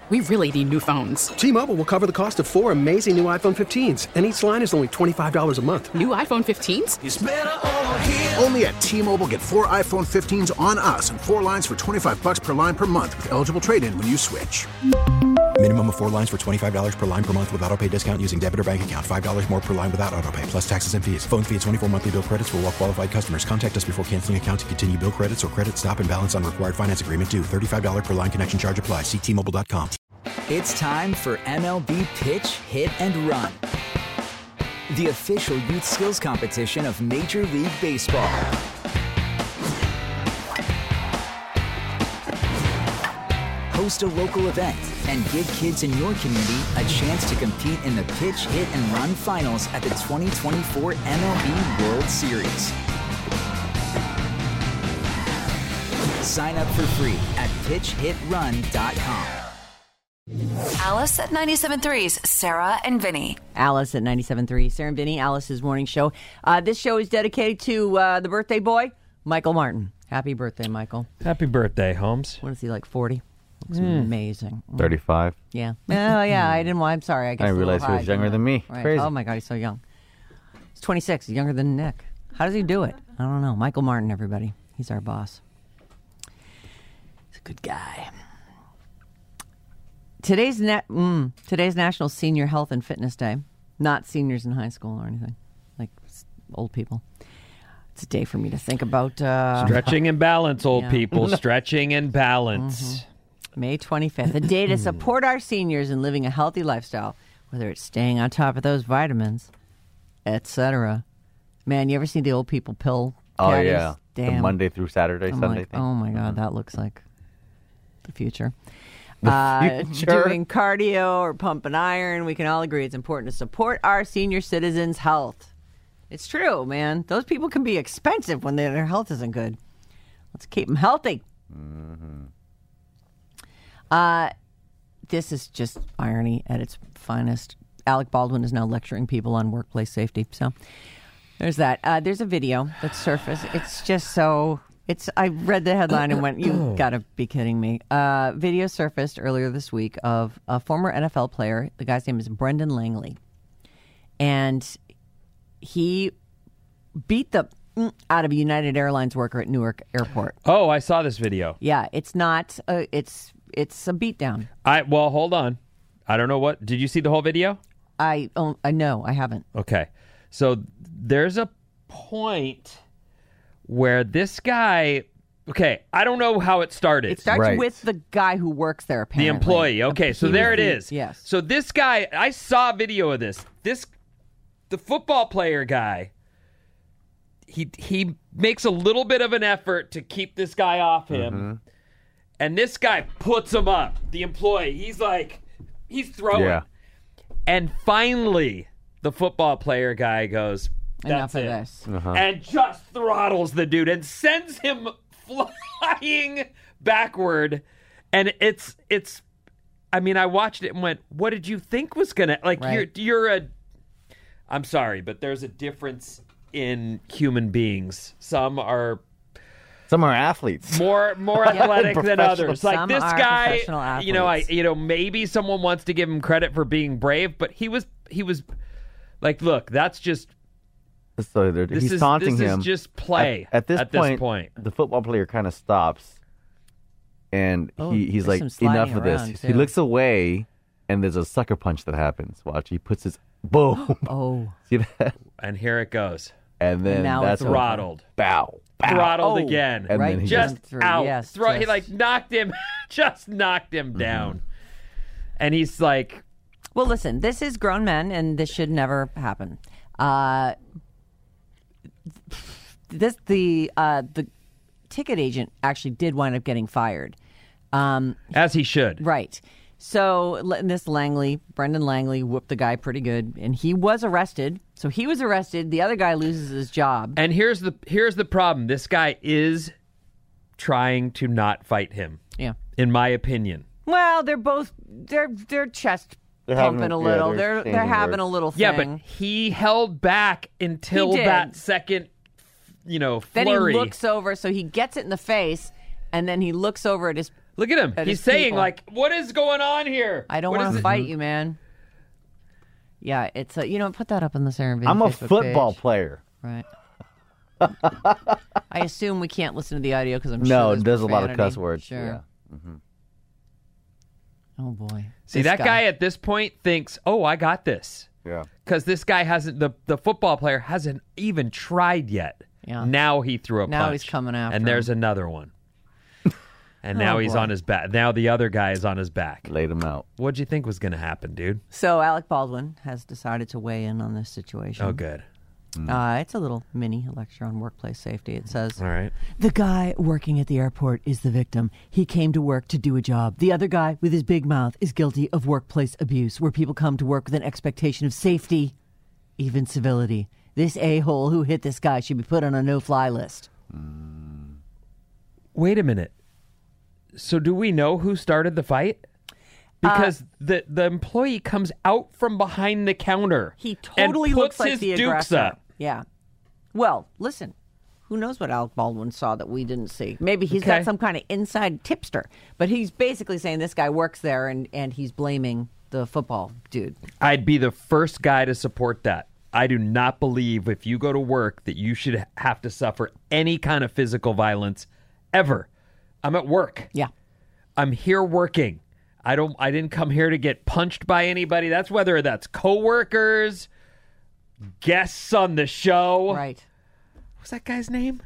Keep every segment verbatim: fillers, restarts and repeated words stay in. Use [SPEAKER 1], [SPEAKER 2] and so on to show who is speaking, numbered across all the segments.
[SPEAKER 1] we really need new phones.
[SPEAKER 2] T-Mobile will cover the cost of four amazing new iPhone fifteens, and each line is only twenty-five dollars a month.
[SPEAKER 1] New iPhone fifteens?
[SPEAKER 3] It's better over here.
[SPEAKER 4] Only at T-Mobile, get four iPhone fifteens on us and four lines for twenty-five dollars per line per month with eligible trade-in when you switch.
[SPEAKER 5] Minimum of four lines for twenty-five dollars per line per month with autopay discount using debit or bank account. five dollars more per line without autopay, plus taxes and fees. Phone fee at twenty-four monthly bill credits for well-qualified customers. Contact us before canceling account to continue bill credits or credit stop and balance on required finance agreement due. thirty-five dollars per line connection charge applies. See T Mobile dot com.
[SPEAKER 6] It's time for M L B Pitch, Hit, and Run, the official youth skills competition of Major League Baseball. Host a local event and give kids in your community a chance to compete in the Pitch, Hit, and Run finals at the twenty twenty-four M L B World Series. Sign up for free at pitch hit run dot com.
[SPEAKER 7] Alice at ninety-seven point three's Sarah and Vinny.
[SPEAKER 8] Alice at ninety-seven point three. Sarah and Vinny, Alice's morning show. Uh, this show is dedicated to uh, the birthday boy, Michael Martin. Happy birthday, Michael.
[SPEAKER 9] Happy birthday, Holmes.
[SPEAKER 8] What is he, like forty? Looks mm. amazing.
[SPEAKER 10] thirty-five.
[SPEAKER 8] Yeah. Oh, yeah. I didn't want I'm sorry. I guess
[SPEAKER 10] I didn't realize he was younger than me.
[SPEAKER 8] Right.
[SPEAKER 10] Crazy.
[SPEAKER 8] Oh, my God. He's so young. He's twenty-six. He's younger than Nick. How does he do it? I don't know. Michael Martin, everybody. He's our boss. He's a good guy. Today's na- mm, today's National Senior Health and Fitness Day. Not seniors in high school or anything. Like old people. It's a day for me to think about. Uh,
[SPEAKER 9] Stretching and balance, old
[SPEAKER 8] yeah.
[SPEAKER 9] people. Stretching and balance.
[SPEAKER 8] Mm-hmm. May twenty-fifth. A day to support our seniors in living a healthy lifestyle. Whether it's staying on top of those vitamins, et cetera. Man, you ever see the old people pill?
[SPEAKER 10] Oh,
[SPEAKER 8] caddies?
[SPEAKER 10] yeah.
[SPEAKER 8] Damn.
[SPEAKER 10] The Monday through Saturday,
[SPEAKER 8] I'm
[SPEAKER 10] Sunday
[SPEAKER 8] like,
[SPEAKER 10] thing.
[SPEAKER 8] oh, my God.
[SPEAKER 10] Mm-hmm.
[SPEAKER 8] That looks like the future.
[SPEAKER 10] The
[SPEAKER 8] Uh,
[SPEAKER 10] future?
[SPEAKER 8] doing cardio or pumping iron, we can all agree it's important to support our senior citizens' health. It's true, man. Those people can be expensive when their health isn't good. Let's keep them healthy.
[SPEAKER 10] Mm-hmm.
[SPEAKER 8] Uh, this is just irony at its finest. Alec Baldwin is now lecturing people on workplace safety. So there's that. Uh, there's a video that surfaced. It's just so... It's. I read the headline and went, you got to be kidding me. Uh, video surfaced earlier this week of a former N F L player. The guy's name is Brendan Langley. And he beat the out of a United Airlines worker at Newark Airport.
[SPEAKER 9] Oh, I saw this video.
[SPEAKER 8] Yeah, it's not. A, it's it's a beatdown.
[SPEAKER 9] I Well, hold on. I don't know what. Did you see the whole video?
[SPEAKER 8] I, oh, I know. I haven't.
[SPEAKER 9] Okay. So there's a point where this guy, okay, I don't know how it started.
[SPEAKER 8] It starts right. with the guy who works there, apparently.
[SPEAKER 9] The employee. Okay, so there it
[SPEAKER 8] the,
[SPEAKER 9] is.
[SPEAKER 8] Yes.
[SPEAKER 9] So this guy, I saw a video of this. This, the football player guy, he he makes a little bit of an effort to keep this guy off him. Mm-hmm. And this guy puts him up, the employee. He's like, he's throwing. Yeah. And finally, the football player guy goes,
[SPEAKER 8] enough of
[SPEAKER 9] it.
[SPEAKER 8] this.
[SPEAKER 10] Uh-huh.
[SPEAKER 9] And just throttles the dude and sends him flying backward. And it's, it's, I mean, I watched it and went, what did you think was going to, like, right. you're, you're a, I'm sorry, but there's a difference in human beings. Some are,
[SPEAKER 10] Some are athletes.
[SPEAKER 9] More more athletic than others. Like
[SPEAKER 8] Some
[SPEAKER 9] this
[SPEAKER 8] are
[SPEAKER 9] guy, you know, I you know, maybe someone wants to give him credit for being brave, but he was he was like, look, that's just
[SPEAKER 10] so
[SPEAKER 9] this
[SPEAKER 10] he's
[SPEAKER 9] is,
[SPEAKER 10] taunting
[SPEAKER 9] this
[SPEAKER 10] him.
[SPEAKER 9] Is just play.
[SPEAKER 10] At, at, this,
[SPEAKER 9] at
[SPEAKER 10] point,
[SPEAKER 9] this point,
[SPEAKER 10] the football player kind of stops, and
[SPEAKER 8] oh,
[SPEAKER 10] he, he's like, enough of this.
[SPEAKER 8] Too.
[SPEAKER 10] He looks away, and there's a sucker punch that happens. Watch, he puts his boom.
[SPEAKER 8] Oh,
[SPEAKER 10] see that?
[SPEAKER 9] And here it goes.
[SPEAKER 10] And then
[SPEAKER 8] and now
[SPEAKER 10] that's
[SPEAKER 8] it's
[SPEAKER 9] throttled.
[SPEAKER 10] Bow. Bow.
[SPEAKER 9] Throttled
[SPEAKER 8] oh,
[SPEAKER 9] again.
[SPEAKER 10] And
[SPEAKER 8] right
[SPEAKER 10] then he
[SPEAKER 9] just
[SPEAKER 8] through.
[SPEAKER 9] out.
[SPEAKER 8] Yes,
[SPEAKER 9] Throw,
[SPEAKER 8] just...
[SPEAKER 9] He like knocked him, just knocked him
[SPEAKER 10] mm-hmm.
[SPEAKER 9] down. And he's like,
[SPEAKER 8] well, listen, this is grown men, and this should never happen. Uh, this the uh, the ticket agent actually did wind up getting fired. Um,
[SPEAKER 9] as he should.
[SPEAKER 8] Right. So this Langley, Brendan Langley, whooped the guy pretty good, and he was arrested. So he was arrested. The other guy loses his job.
[SPEAKER 9] And here's the here's the problem. This guy is trying to not fight him.
[SPEAKER 8] Yeah.
[SPEAKER 9] In my opinion.
[SPEAKER 8] Well, they're both they're they're chest
[SPEAKER 10] they're
[SPEAKER 8] pumping
[SPEAKER 10] having,
[SPEAKER 8] a little.
[SPEAKER 10] Yeah,
[SPEAKER 8] they're they're, they're having
[SPEAKER 10] words.
[SPEAKER 8] a little thing.
[SPEAKER 9] Yeah, but he held back until that second, you know, flurry.
[SPEAKER 8] Then he looks over, so he gets it in the face, and then he looks over at his
[SPEAKER 9] Look at him.
[SPEAKER 8] At
[SPEAKER 9] He's
[SPEAKER 8] his
[SPEAKER 9] saying,
[SPEAKER 8] people.
[SPEAKER 9] like, what is going on here?
[SPEAKER 8] I don't
[SPEAKER 9] What
[SPEAKER 8] want
[SPEAKER 9] is
[SPEAKER 8] to
[SPEAKER 9] it?
[SPEAKER 8] fight you, man. Yeah, it's a, you know, put that up on the Sarah and Vinny
[SPEAKER 10] I'm a
[SPEAKER 8] Facebook
[SPEAKER 10] football
[SPEAKER 8] page.
[SPEAKER 10] player.
[SPEAKER 8] Right. I assume we can't listen to the audio because I'm
[SPEAKER 10] No,
[SPEAKER 8] sure
[SPEAKER 10] there's a lot of
[SPEAKER 8] profanity.
[SPEAKER 10] cuss words.
[SPEAKER 8] Sure.
[SPEAKER 10] Yeah. Mm-hmm.
[SPEAKER 8] Oh boy.
[SPEAKER 9] See,
[SPEAKER 8] This
[SPEAKER 9] that guy. at this point thinks, oh, I got this.
[SPEAKER 10] Yeah.
[SPEAKER 9] Because this guy hasn't, the, the football player hasn't even tried yet.
[SPEAKER 8] Yeah.
[SPEAKER 9] Now he threw a punch.
[SPEAKER 8] Now he's coming after
[SPEAKER 9] And
[SPEAKER 8] him.
[SPEAKER 9] there's another one. And now
[SPEAKER 8] Oh,
[SPEAKER 9] he's
[SPEAKER 8] boy.
[SPEAKER 9] on his back. Now the other guy is on his back.
[SPEAKER 10] Laid him out.
[SPEAKER 9] What'd you think was going to happen, dude?
[SPEAKER 8] So Alec Baldwin has decided to weigh in on this situation.
[SPEAKER 9] Oh, good.
[SPEAKER 8] Uh, it's a little mini lecture on workplace safety. It says,
[SPEAKER 9] All right.
[SPEAKER 8] the guy working at the airport is the victim. He came to work to do a job. The other guy with his big mouth is guilty of workplace abuse, where people come to work with an expectation of safety, even civility. This a-hole who hit this guy should be put on a no-fly list.
[SPEAKER 9] Wait a minute. So do we know who started the fight? Because the the employee comes out from behind the counter.
[SPEAKER 8] He
[SPEAKER 9] and
[SPEAKER 8] totally
[SPEAKER 9] puts
[SPEAKER 8] looks like
[SPEAKER 9] his
[SPEAKER 8] the
[SPEAKER 9] dukes
[SPEAKER 8] aggressor.
[SPEAKER 9] up.
[SPEAKER 8] Yeah. Well, listen. Who knows what Alec Baldwin saw that we didn't see? Maybe he's
[SPEAKER 9] Okay.
[SPEAKER 8] got some kind of inside tipster. But he's basically saying this guy works there and, and he's blaming the football dude.
[SPEAKER 9] I'd be the first guy to support that. I do not believe if you go to work that you should have to suffer any kind of physical violence ever. I'm at work.
[SPEAKER 8] Yeah.
[SPEAKER 9] I'm here working. I don't I didn't come here to get punched by anybody. That's whether that's coworkers, guests on the show.
[SPEAKER 8] Right.
[SPEAKER 9] What's that guy's name?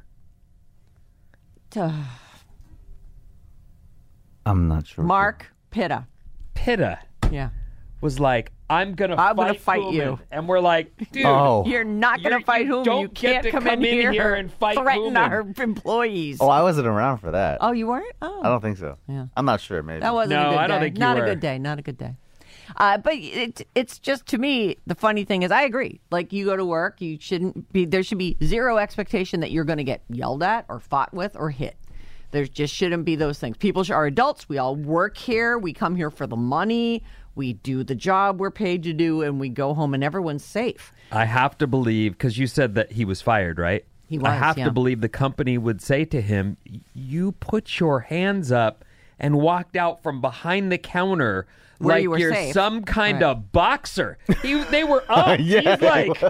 [SPEAKER 10] I'm not sure.
[SPEAKER 8] Mark Pitta.
[SPEAKER 9] Pitta
[SPEAKER 8] Yeah.
[SPEAKER 9] was like, I'm gonna
[SPEAKER 8] I'm
[SPEAKER 9] fight
[SPEAKER 8] gonna fight
[SPEAKER 9] Koeman.
[SPEAKER 8] you.
[SPEAKER 9] And we're like, dude,
[SPEAKER 10] Oh.
[SPEAKER 8] You're not going
[SPEAKER 9] You're-
[SPEAKER 8] to fight
[SPEAKER 9] you
[SPEAKER 8] whom.
[SPEAKER 9] don't
[SPEAKER 8] You
[SPEAKER 9] get
[SPEAKER 8] can't
[SPEAKER 9] to
[SPEAKER 8] come,
[SPEAKER 9] come
[SPEAKER 8] in,
[SPEAKER 9] in
[SPEAKER 8] here,
[SPEAKER 9] here and fight
[SPEAKER 8] threaten
[SPEAKER 9] Koeman.
[SPEAKER 8] our employees.
[SPEAKER 10] Oh, I wasn't around for that.
[SPEAKER 8] Oh, you weren't? Oh.
[SPEAKER 10] I don't think so.
[SPEAKER 8] Yeah.
[SPEAKER 10] I'm not sure. Maybe.
[SPEAKER 8] That wasn't
[SPEAKER 9] No,
[SPEAKER 8] a good
[SPEAKER 9] I don't
[SPEAKER 8] day.
[SPEAKER 9] think you
[SPEAKER 8] Not
[SPEAKER 9] were.
[SPEAKER 8] a good day. Not a good day. Uh, but it, it's just, to me, the funny thing is I agree. Like, you go to work, you shouldn't be, there should be zero expectation that you're going to get yelled at or fought with or hit. There just shouldn't be those things. People are adults. We all work here. We come here for the money. We do the job we're paid to do, and we go home, and everyone's safe.
[SPEAKER 9] I have to believe, because you said that he was fired, right?
[SPEAKER 8] He
[SPEAKER 9] I
[SPEAKER 8] was,
[SPEAKER 9] have
[SPEAKER 8] yeah.
[SPEAKER 9] to believe the company would say to him, you put your hands up and walked out from behind the counter
[SPEAKER 8] Where
[SPEAKER 9] like
[SPEAKER 8] you were
[SPEAKER 9] you're
[SPEAKER 8] safe.
[SPEAKER 9] some kind
[SPEAKER 8] Right.
[SPEAKER 9] of boxer. He, they were up.
[SPEAKER 10] Yeah,
[SPEAKER 9] He's like,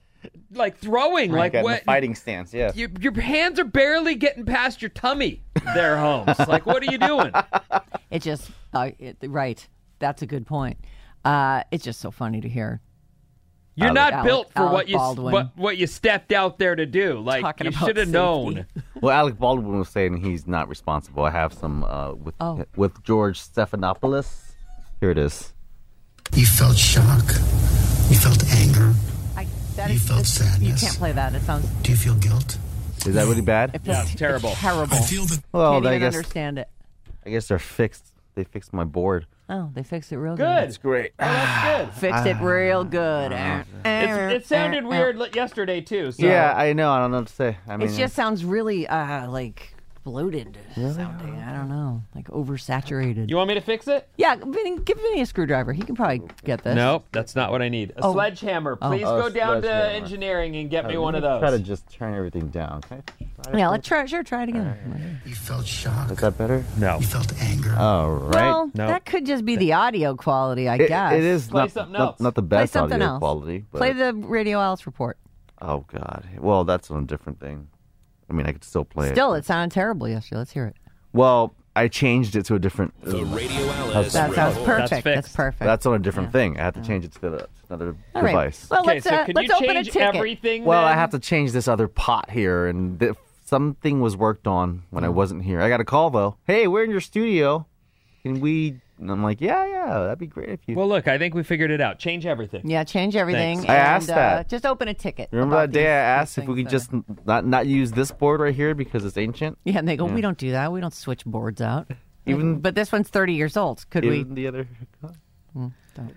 [SPEAKER 9] like throwing, like
[SPEAKER 10] Got in the
[SPEAKER 9] what?
[SPEAKER 10] fighting stance. Yeah.
[SPEAKER 9] Your, your hands are barely getting past your tummy there, Holmes. Like, what are you doing?
[SPEAKER 8] It just, uh, it, right. That's a good point. Uh, it's just so funny to hear.
[SPEAKER 9] You're
[SPEAKER 8] Alec-
[SPEAKER 9] not
[SPEAKER 8] Alec-
[SPEAKER 9] built for
[SPEAKER 8] Alec
[SPEAKER 9] what you
[SPEAKER 8] Baldwin.
[SPEAKER 9] what, what you stepped out there to do. Like,
[SPEAKER 8] Talking
[SPEAKER 9] you
[SPEAKER 8] about
[SPEAKER 9] should have
[SPEAKER 8] safety.
[SPEAKER 9] known.
[SPEAKER 10] Well, Alec Baldwin was saying he's not responsible. I have some uh, with
[SPEAKER 8] Oh.
[SPEAKER 10] with George Stephanopoulos. Here it is.
[SPEAKER 3] You felt shock. You felt anger.
[SPEAKER 8] I, that
[SPEAKER 3] You
[SPEAKER 8] is,
[SPEAKER 3] felt
[SPEAKER 8] it's-
[SPEAKER 3] sadness.
[SPEAKER 8] You can't play that. It sounds
[SPEAKER 3] Do you feel guilt?
[SPEAKER 10] Is that really bad?
[SPEAKER 8] it feels,
[SPEAKER 9] it's terrible.
[SPEAKER 8] It's terrible.
[SPEAKER 3] I feel that.
[SPEAKER 10] Well,
[SPEAKER 8] Can't
[SPEAKER 10] I
[SPEAKER 8] even
[SPEAKER 10] guess
[SPEAKER 8] understand it.
[SPEAKER 10] I guess they're fixed. They fixed my board.
[SPEAKER 8] Oh, they fixed it real
[SPEAKER 9] Good.
[SPEAKER 8] good.
[SPEAKER 10] Great.
[SPEAKER 9] Oh, that's good.
[SPEAKER 8] Fixed it real good.
[SPEAKER 9] It's, it sounded weird li- yesterday too. So.
[SPEAKER 10] Yeah, I know. I don't know what to say. I mean,
[SPEAKER 8] It just sounds really uh, like bloated sounding. I don't know, like oversaturated.
[SPEAKER 9] You want me to fix it?
[SPEAKER 8] Yeah, Vinny, give Vinny a screwdriver. He can probably get this.
[SPEAKER 9] Nope, that's not what I need. A
[SPEAKER 8] Oh.
[SPEAKER 9] sledgehammer.
[SPEAKER 8] Oh.
[SPEAKER 9] Please
[SPEAKER 10] Oh,
[SPEAKER 9] go down to
[SPEAKER 10] sledgehammer.
[SPEAKER 9] engineering and get me
[SPEAKER 10] let
[SPEAKER 9] one of
[SPEAKER 10] me
[SPEAKER 9] those.
[SPEAKER 10] Try to just turn everything down. Okay.
[SPEAKER 8] Yeah, let's try. Sure, try it again.
[SPEAKER 3] You felt shock.
[SPEAKER 10] Is that better?
[SPEAKER 9] No.
[SPEAKER 3] You felt anger.
[SPEAKER 10] All right.
[SPEAKER 8] Well,
[SPEAKER 9] No.
[SPEAKER 8] that could just be the audio quality, I
[SPEAKER 10] It-
[SPEAKER 8] guess.
[SPEAKER 10] it is
[SPEAKER 9] Play
[SPEAKER 10] not,
[SPEAKER 9] something
[SPEAKER 10] not,
[SPEAKER 9] else.
[SPEAKER 10] not the
[SPEAKER 8] Play
[SPEAKER 10] best
[SPEAKER 8] something
[SPEAKER 10] audio
[SPEAKER 8] else.
[SPEAKER 10] quality. But,
[SPEAKER 8] Play the Radio Alice report.
[SPEAKER 10] Oh God. Well, that's on a different thing. I mean, I could still play
[SPEAKER 8] Still,
[SPEAKER 10] it.
[SPEAKER 8] it sounded terrible yesterday. Let's hear it.
[SPEAKER 10] Well, I changed it to a different.
[SPEAKER 11] The Radio Alice
[SPEAKER 10] How's
[SPEAKER 8] That sounds
[SPEAKER 11] report.
[SPEAKER 8] perfect.
[SPEAKER 9] That's
[SPEAKER 8] That's,
[SPEAKER 9] fixed.
[SPEAKER 8] perfect.
[SPEAKER 10] That's on a different
[SPEAKER 8] Yeah.
[SPEAKER 10] thing. I have to change it to, the, to another
[SPEAKER 8] All right.
[SPEAKER 10] device.
[SPEAKER 8] Well,
[SPEAKER 9] Okay,
[SPEAKER 8] let's,
[SPEAKER 9] so
[SPEAKER 8] uh,
[SPEAKER 9] can
[SPEAKER 8] let's
[SPEAKER 9] you
[SPEAKER 8] open a
[SPEAKER 9] change
[SPEAKER 8] ticket.
[SPEAKER 9] everything?
[SPEAKER 10] Well, I
[SPEAKER 9] then?
[SPEAKER 10] have to change this other pot here, and th- something was worked on when
[SPEAKER 8] Oh.
[SPEAKER 10] I wasn't here. I got a call though. Hey, we're in your studio. Can we? And I'm like, yeah, yeah, that'd be great if you.
[SPEAKER 9] Well, look, I think we figured it out. Change everything.
[SPEAKER 8] Yeah, change everything.
[SPEAKER 9] Thanks.
[SPEAKER 10] I
[SPEAKER 8] and,
[SPEAKER 10] asked
[SPEAKER 8] uh,
[SPEAKER 10] that.
[SPEAKER 8] Just open a ticket.
[SPEAKER 10] Remember
[SPEAKER 8] about
[SPEAKER 10] that day
[SPEAKER 8] these-
[SPEAKER 10] I
[SPEAKER 8] these
[SPEAKER 10] asked if we
[SPEAKER 8] things
[SPEAKER 10] could
[SPEAKER 8] that
[SPEAKER 10] just
[SPEAKER 8] are-
[SPEAKER 10] not not use this board right here because it's ancient?
[SPEAKER 8] Yeah, and they go,
[SPEAKER 10] Yeah.
[SPEAKER 8] we don't do that. We don't switch boards out.
[SPEAKER 10] Even-
[SPEAKER 8] but this one's thirty years old. Could
[SPEAKER 10] Even
[SPEAKER 8] we?
[SPEAKER 10] the other.
[SPEAKER 8] Mm, don't.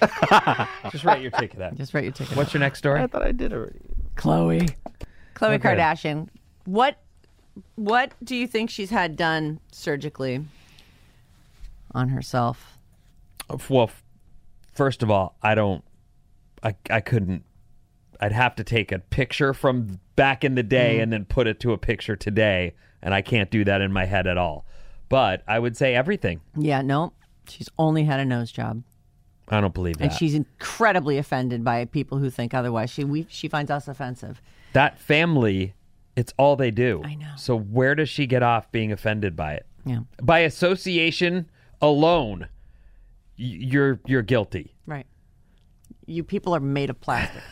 [SPEAKER 9] Just write your ticket out.
[SPEAKER 8] Just write your ticket.
[SPEAKER 9] What's your next story?
[SPEAKER 10] I thought I did already.
[SPEAKER 8] Chloe. Chloe
[SPEAKER 9] Okay.
[SPEAKER 8] Kardashian. What what do you think she's had done surgically on herself?
[SPEAKER 9] Well, f- first of all, I don't. I I couldn't. I'd have to take a picture from back in the day
[SPEAKER 8] Mm.
[SPEAKER 9] and then put it to a picture today, and I can't do that in my head at all. but I would say everything.
[SPEAKER 8] Yeah, no, she's only had a nose job.
[SPEAKER 9] I don't believe that.
[SPEAKER 8] And she's incredibly offended by people who think otherwise. She we, she finds us offensive.
[SPEAKER 9] That family, it's all they do.
[SPEAKER 8] I know.
[SPEAKER 9] So where does she get off being offended by it?
[SPEAKER 8] Yeah.
[SPEAKER 9] By association alone, y- you're you're guilty.
[SPEAKER 8] Right. You people are made of plastic.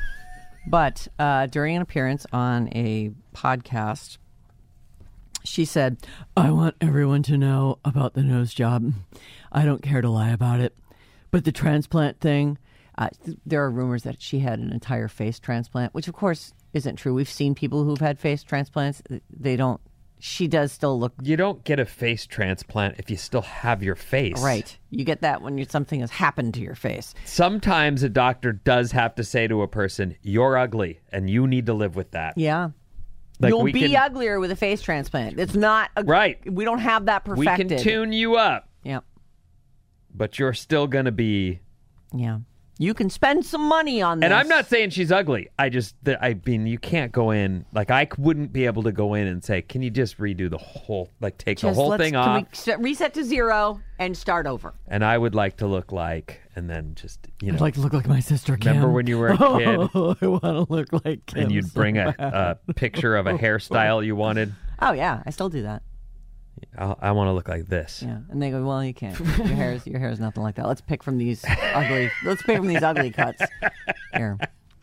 [SPEAKER 8] But uh, during an appearance on a podcast, she said, I want everyone to know about the nose job. I don't care to lie about it. But the transplant thing, uh, th- there are rumors that she had an entire face transplant, which of course isn't true. We've seen people who've had face transplants. They don't, she does still look.
[SPEAKER 9] You don't get a face transplant if you still have your face.
[SPEAKER 8] Right. You get that when you, something has happened to your face.
[SPEAKER 9] Sometimes a doctor does have to say to a person, you're ugly and you need to live with that.
[SPEAKER 8] Yeah.
[SPEAKER 9] Like
[SPEAKER 8] You'll
[SPEAKER 9] we
[SPEAKER 8] be
[SPEAKER 9] can,
[SPEAKER 8] uglier with a face transplant. It's not a,
[SPEAKER 9] right.
[SPEAKER 8] We don't have that perfected.
[SPEAKER 9] We can tune you up.
[SPEAKER 8] Yeah.
[SPEAKER 9] But you're still going to be...
[SPEAKER 8] Yeah. You can spend some money on this.
[SPEAKER 9] And I'm not saying she's ugly. I just, I mean, you can't go in, like I wouldn't be able to go in and say, can you just redo the whole, like take
[SPEAKER 8] Just
[SPEAKER 9] the whole
[SPEAKER 8] let's-
[SPEAKER 9] thing
[SPEAKER 8] can
[SPEAKER 9] off?
[SPEAKER 8] we set- reset to zero and start over?
[SPEAKER 9] And I would like to look like, and then just, you know.
[SPEAKER 8] I'd like to look like my sister Kim.
[SPEAKER 9] Remember when you were a kid?
[SPEAKER 8] Oh, I want to look like Kim.
[SPEAKER 9] And you'd
[SPEAKER 8] so
[SPEAKER 9] bring a,
[SPEAKER 8] bad.
[SPEAKER 9] a picture of a hairstyle you wanted.
[SPEAKER 8] Oh, yeah. I still do that.
[SPEAKER 9] I, I want to look like this.
[SPEAKER 8] Yeah. And they go, well, you can't. Your hair's, your hair's nothing like that. Let's pick from these ugly, let's pick from these ugly cuts. Here.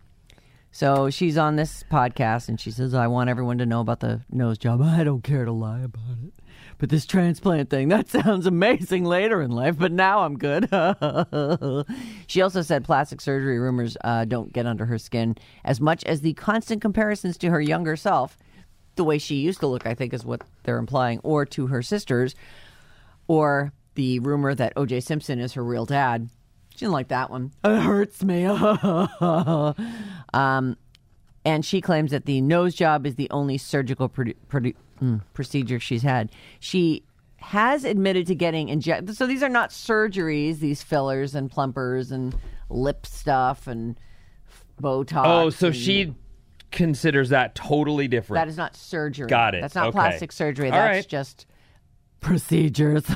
[SPEAKER 8] So she's on this podcast and she says, I want everyone to know about the nose job. I don't care to lie about it. But this transplant thing, that sounds amazing later in life, but now I'm good. She also said plastic surgery rumors uh, don't get under her skin as much as the constant comparisons to her younger self. The way she used to look, I think, is what they're implying, or to her sisters, or the rumor that O J Simpson is her real dad. She didn't like that one. It hurts me. um, and she claims that the nose job is the only surgical produ- produ- mm, procedure she's had. She has admitted to getting injected. So these are not surgeries, these fillers and plumpers and lip stuff and Botox.
[SPEAKER 9] Oh, so
[SPEAKER 8] and-
[SPEAKER 9] she considers that totally different.
[SPEAKER 8] That is not surgery.
[SPEAKER 9] Got it.
[SPEAKER 8] That's not
[SPEAKER 9] Okay.
[SPEAKER 8] plastic surgery.
[SPEAKER 9] All
[SPEAKER 8] That's
[SPEAKER 9] right.
[SPEAKER 8] just procedures.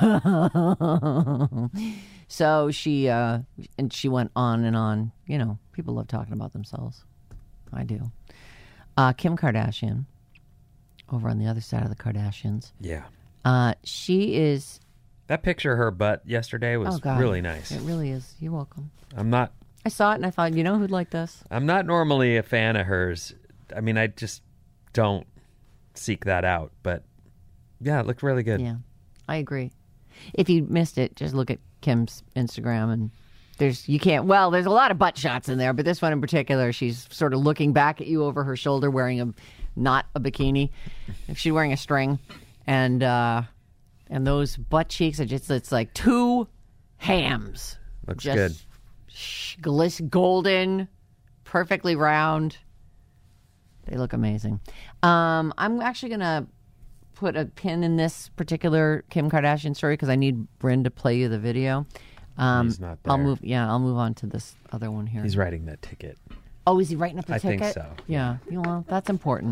[SPEAKER 8] So she uh, and she went on and on. You know, people love talking about themselves. I do. Uh, Kim Kardashian, over on the other side of the Kardashians.
[SPEAKER 9] Yeah.
[SPEAKER 8] Uh, she is.
[SPEAKER 9] That picture of her butt yesterday was
[SPEAKER 8] Oh, God.
[SPEAKER 9] really nice.
[SPEAKER 8] It really is. You're welcome.
[SPEAKER 9] I'm not
[SPEAKER 8] I saw it and I thought, you know who'd like this?
[SPEAKER 9] I'm not normally a fan of hers. I mean, I just don't seek that out, but yeah, it looked really good.
[SPEAKER 8] Yeah, I agree. If you missed it, just look at Kim's Instagram and there's you can't well, there's a lot of butt shots in there, but this one in particular, she's sort of looking back at you over her shoulder wearing a not a bikini. She's wearing a string and uh and those butt cheeks are just it's like two hams.
[SPEAKER 9] Looks
[SPEAKER 8] just
[SPEAKER 9] good.
[SPEAKER 8] sh- Gliss golden, perfectly round. They look amazing. Um, I'm actually going to put a pin in this particular Kim Kardashian story because I need Bryn to play you the video. Um,
[SPEAKER 9] He's not
[SPEAKER 8] I'll
[SPEAKER 9] there.
[SPEAKER 8] move. Yeah, I'll move on to this other one here.
[SPEAKER 9] He's writing that ticket.
[SPEAKER 8] Oh, is he writing up the
[SPEAKER 9] I
[SPEAKER 8] ticket?
[SPEAKER 9] think so.
[SPEAKER 8] Yeah. Yeah, well, that's important.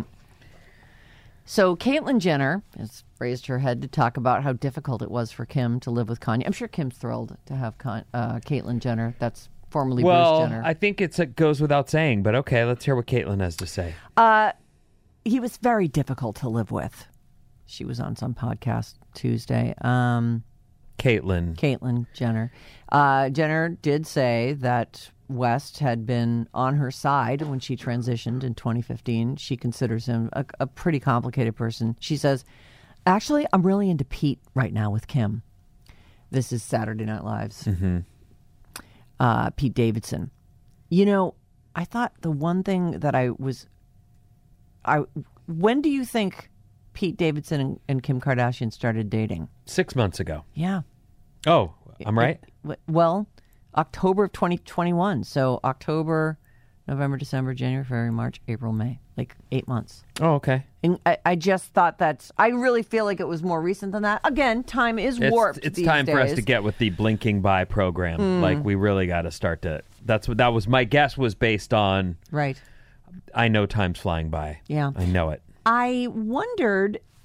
[SPEAKER 8] So Caitlyn Jenner has raised her head to talk about how difficult it was for Kim to live with Kanye. I'm sure Kim's thrilled to have Con- uh, Caitlyn Jenner. That's formerly
[SPEAKER 9] Well,
[SPEAKER 8] Bruce Jenner.
[SPEAKER 9] I think it's, it goes without saying, but okay, let's hear what Caitlyn has to say.
[SPEAKER 8] Uh, he was very difficult to live with. She was on some podcast Tuesday. Um,
[SPEAKER 9] Caitlyn.
[SPEAKER 8] Caitlyn Jenner. Uh, Jenner did say that West had been on her side when she transitioned in twenty fifteen. She considers him a, a pretty complicated person. She says, actually, I'm really into Pete right now with Kim. This is Saturday Night Live's
[SPEAKER 9] Mm-hmm.
[SPEAKER 8] uh, Pete Davidson. You know, I thought the one thing that I was, I when do you think Pete Davidson and, and Kim Kardashian started dating?
[SPEAKER 9] Six months ago.
[SPEAKER 8] Yeah.
[SPEAKER 9] Oh, I'm right?
[SPEAKER 8] It- well, October of twenty twenty-one. So October, November, December, January, February, March, April, May. Like eight months.
[SPEAKER 9] Oh, okay.
[SPEAKER 8] And I, I just thought that's, I really feel like it was more recent than that. Again, time is warped.
[SPEAKER 9] It's, it's
[SPEAKER 8] these
[SPEAKER 9] time for us
[SPEAKER 8] days.
[SPEAKER 9] to get with the blinking by program.
[SPEAKER 8] Mm.
[SPEAKER 9] Like, we really got to start to, that's what, that was, my guess was based on,
[SPEAKER 8] Right.
[SPEAKER 9] I know time's flying by.
[SPEAKER 8] Yeah.
[SPEAKER 9] I know it.
[SPEAKER 8] I wondered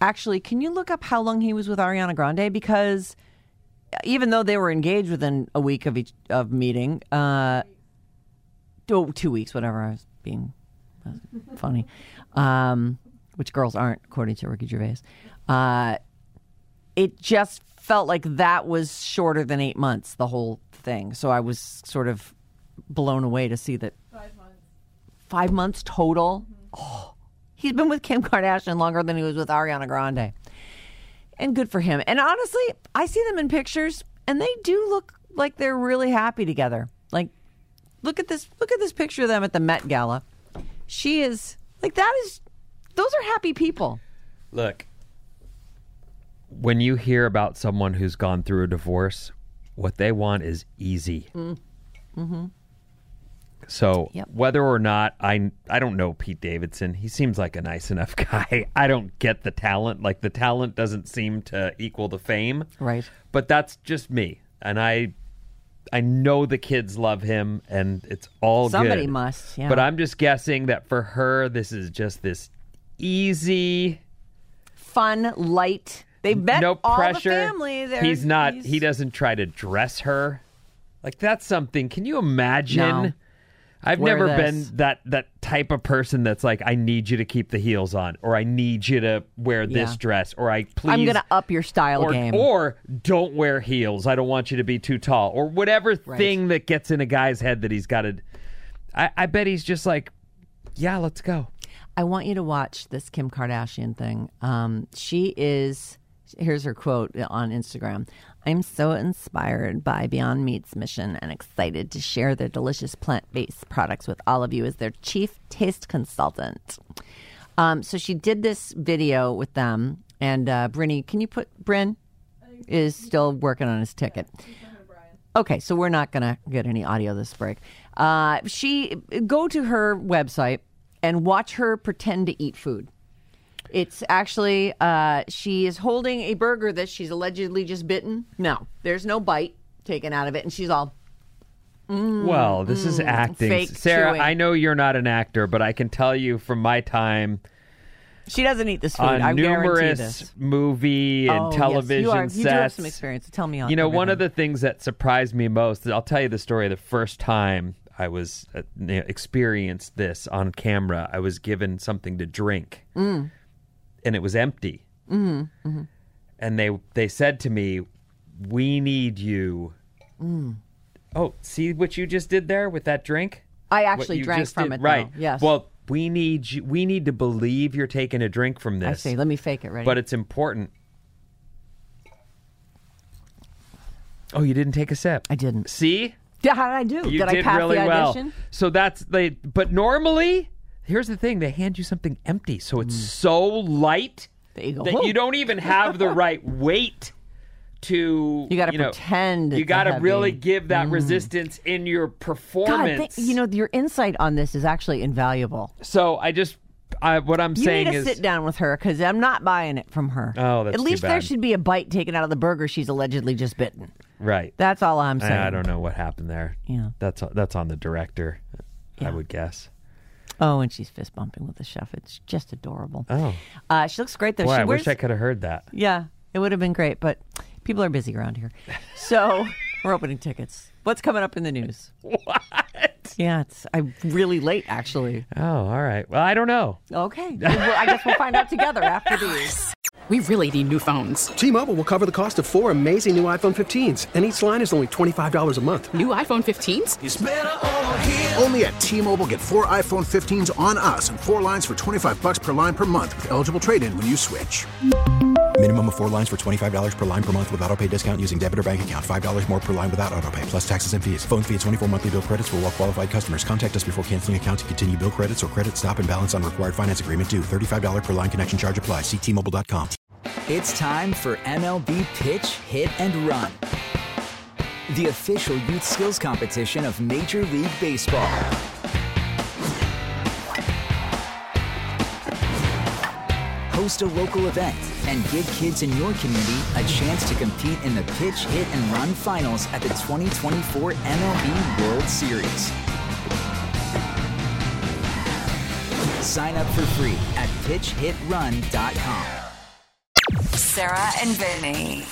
[SPEAKER 8] actually, can you look up how long he was with Ariana Grande? Because even though they were engaged within a week of each of meeting, uh, oh, two weeks, whatever. I was being funny, um, which girls aren't, according to Ricky Gervais. Uh, it just felt like that was shorter than eight months, the whole thing. So I was sort of blown away to see that. Five months. Five months total? Mm-hmm. Oh, he's been with Kim Kardashian longer than he was with Ariana Grande. And good for him. And honestly, I see them in pictures, and they do look like they're really happy together. Like, look at this, look at this picture of them at the Met Gala. She is, like, that is, those are happy people.
[SPEAKER 9] Look, when you hear about someone who's gone through a divorce, what they want is easy. Mm. Mm-hmm. So yep. whether or not I, I don't know Pete Davidson, he seems like a nice enough guy. I don't get the talent. Like the talent doesn't seem to equal the fame.
[SPEAKER 8] Right.
[SPEAKER 9] But that's just me. And I I know the kids love him and it's all
[SPEAKER 8] Somebody
[SPEAKER 9] good.
[SPEAKER 8] Somebody must, yeah.
[SPEAKER 9] But I'm just guessing that for her, this is just this easy,
[SPEAKER 8] fun, light. They met
[SPEAKER 9] no
[SPEAKER 8] all
[SPEAKER 9] pressure.
[SPEAKER 8] the family. They're,
[SPEAKER 9] he's not,
[SPEAKER 8] he's...
[SPEAKER 9] he doesn't try to dress her. Like that's something. Can you imagine?
[SPEAKER 8] No.
[SPEAKER 9] I've
[SPEAKER 8] Wear
[SPEAKER 9] never
[SPEAKER 8] this.
[SPEAKER 9] been that that type of person that's like, I need you to keep the heels on, or I need you to wear this
[SPEAKER 8] yeah.
[SPEAKER 9] dress, or I please.
[SPEAKER 8] I'm going to up your style
[SPEAKER 9] or,
[SPEAKER 8] game.
[SPEAKER 9] Or don't wear heels. I don't want you to be too tall, or whatever
[SPEAKER 8] right.
[SPEAKER 9] thing that gets in a guy's head that he's got to. I, I bet he's just like, yeah, let's go.
[SPEAKER 8] I want you to watch this Kim Kardashian thing. Um, she is. Here's her quote on Instagram. I'm so inspired by Beyond Meat's mission and excited to share their delicious plant-based products with all of you as their chief taste consultant. Um, so she did this video with them. And uh, Brinny, can you put, Bryn is still working on his ticket. Okay, so we're not going to get any audio this break. Uh, she, go to her website and watch her pretend to eat food. It's actually, uh, she is holding a burger that she's allegedly just bitten. No, there's no bite taken out of it. And she's all, mm,
[SPEAKER 9] well, this
[SPEAKER 8] mm,
[SPEAKER 9] is acting.
[SPEAKER 8] fake
[SPEAKER 9] Sarah,
[SPEAKER 8] chewing.
[SPEAKER 9] I know you're not an actor, but I can tell you from my time.
[SPEAKER 8] She doesn't eat this food.
[SPEAKER 9] On
[SPEAKER 8] I
[SPEAKER 9] numerous
[SPEAKER 8] guarantee this.
[SPEAKER 9] movie and
[SPEAKER 8] oh,
[SPEAKER 9] television
[SPEAKER 8] yes. you are,
[SPEAKER 9] sets.
[SPEAKER 8] You do have some experience. Tell me on
[SPEAKER 9] You know,
[SPEAKER 8] everything.
[SPEAKER 9] one of the things that surprised me most, I'll tell you the story. The first time I was uh, experienced this on camera, I was given something to drink.
[SPEAKER 8] Mm.
[SPEAKER 9] And it was empty.
[SPEAKER 8] Mm-hmm. Mm-hmm.
[SPEAKER 9] And they they said to me, we need you.
[SPEAKER 8] Mm.
[SPEAKER 9] Oh, see what you just did there with that drink?
[SPEAKER 8] I actually drank from
[SPEAKER 9] did,
[SPEAKER 8] it,
[SPEAKER 9] right?
[SPEAKER 8] though. Yes.
[SPEAKER 9] Well, we need you. We need to believe you're taking a drink from this.
[SPEAKER 8] I see. Let me fake it. Ready?
[SPEAKER 9] But it's important. Oh, you didn't take a sip.
[SPEAKER 8] I didn't.
[SPEAKER 9] See?
[SPEAKER 8] Yeah, how did I do?
[SPEAKER 9] You
[SPEAKER 8] did,
[SPEAKER 9] did
[SPEAKER 8] I pass
[SPEAKER 9] really
[SPEAKER 8] the
[SPEAKER 9] well.
[SPEAKER 8] audition?
[SPEAKER 9] So that's they. But normally, here's the thing: they hand you something empty, so it's mm. so light
[SPEAKER 8] there you go.
[SPEAKER 9] that
[SPEAKER 8] Whoa.
[SPEAKER 9] you don't even have the right weight to.
[SPEAKER 8] You got to
[SPEAKER 9] you know,
[SPEAKER 8] pretend.
[SPEAKER 9] You got to
[SPEAKER 8] heavy.
[SPEAKER 9] really give that
[SPEAKER 8] mm.
[SPEAKER 9] resistance in your performance.
[SPEAKER 8] God, th- you know, your insight on this is actually invaluable.
[SPEAKER 9] So I just. I, what I'm
[SPEAKER 8] you
[SPEAKER 9] saying
[SPEAKER 8] need to
[SPEAKER 9] is,
[SPEAKER 8] sit down with her because I'm not buying it from her.
[SPEAKER 9] Oh, that's
[SPEAKER 8] At least
[SPEAKER 9] too bad.
[SPEAKER 8] there should be a bite taken out of the burger she's allegedly just bitten.
[SPEAKER 9] Right.
[SPEAKER 8] That's all I'm saying.
[SPEAKER 9] I, I don't know what happened there.
[SPEAKER 8] Yeah.
[SPEAKER 9] That's that's on the director,
[SPEAKER 8] yeah.
[SPEAKER 9] I would guess.
[SPEAKER 8] Oh, and she's fist bumping with the chef. It's just adorable.
[SPEAKER 9] Oh.
[SPEAKER 8] Uh, she looks great though.
[SPEAKER 9] Boy,
[SPEAKER 8] she
[SPEAKER 9] I
[SPEAKER 8] wears...
[SPEAKER 9] wish I could have heard that.
[SPEAKER 8] Yeah, it would have been great, but people are busy around here. So we're opening tickets. What's coming up in the news?
[SPEAKER 9] What?
[SPEAKER 8] Yeah, it's I'm really late, actually.
[SPEAKER 9] Oh, all right. Well, I don't know.
[SPEAKER 8] Okay. Well, I guess we'll find out together after these.
[SPEAKER 1] We really need new phones.
[SPEAKER 2] T-Mobile will cover the cost of four amazing new iPhone fifteens, and each line is only twenty-five dollars a month.
[SPEAKER 1] New iPhone fifteens?
[SPEAKER 4] It's better over here. Only at T-Mobile, get four iPhone fifteens on us and four lines for twenty-five bucks per line per month with eligible trade-in when you switch.
[SPEAKER 5] Minimum of four lines for twenty-five dollars per line per month with autopay discount using debit or bank account. five dollars more per line without autopay, plus taxes and fees. Phone fee at twenty-four monthly bill credits for well-qualified customers. Contact us before canceling account to continue bill credits or credit stop and balance on required finance agreement due. thirty-five dollars per line connection charge applies. See T Mobile dot com.
[SPEAKER 6] It's time for M L B Pitch, Hit, and Run, the official youth skills competition of Major League Baseball. Host a local event and give kids in your community a chance to compete in the Pitch, Hit, and Run finals at the twenty twenty-four M L B World Series. Sign up for free at pitch hit run dot com.
[SPEAKER 7] Sarah and Vinny.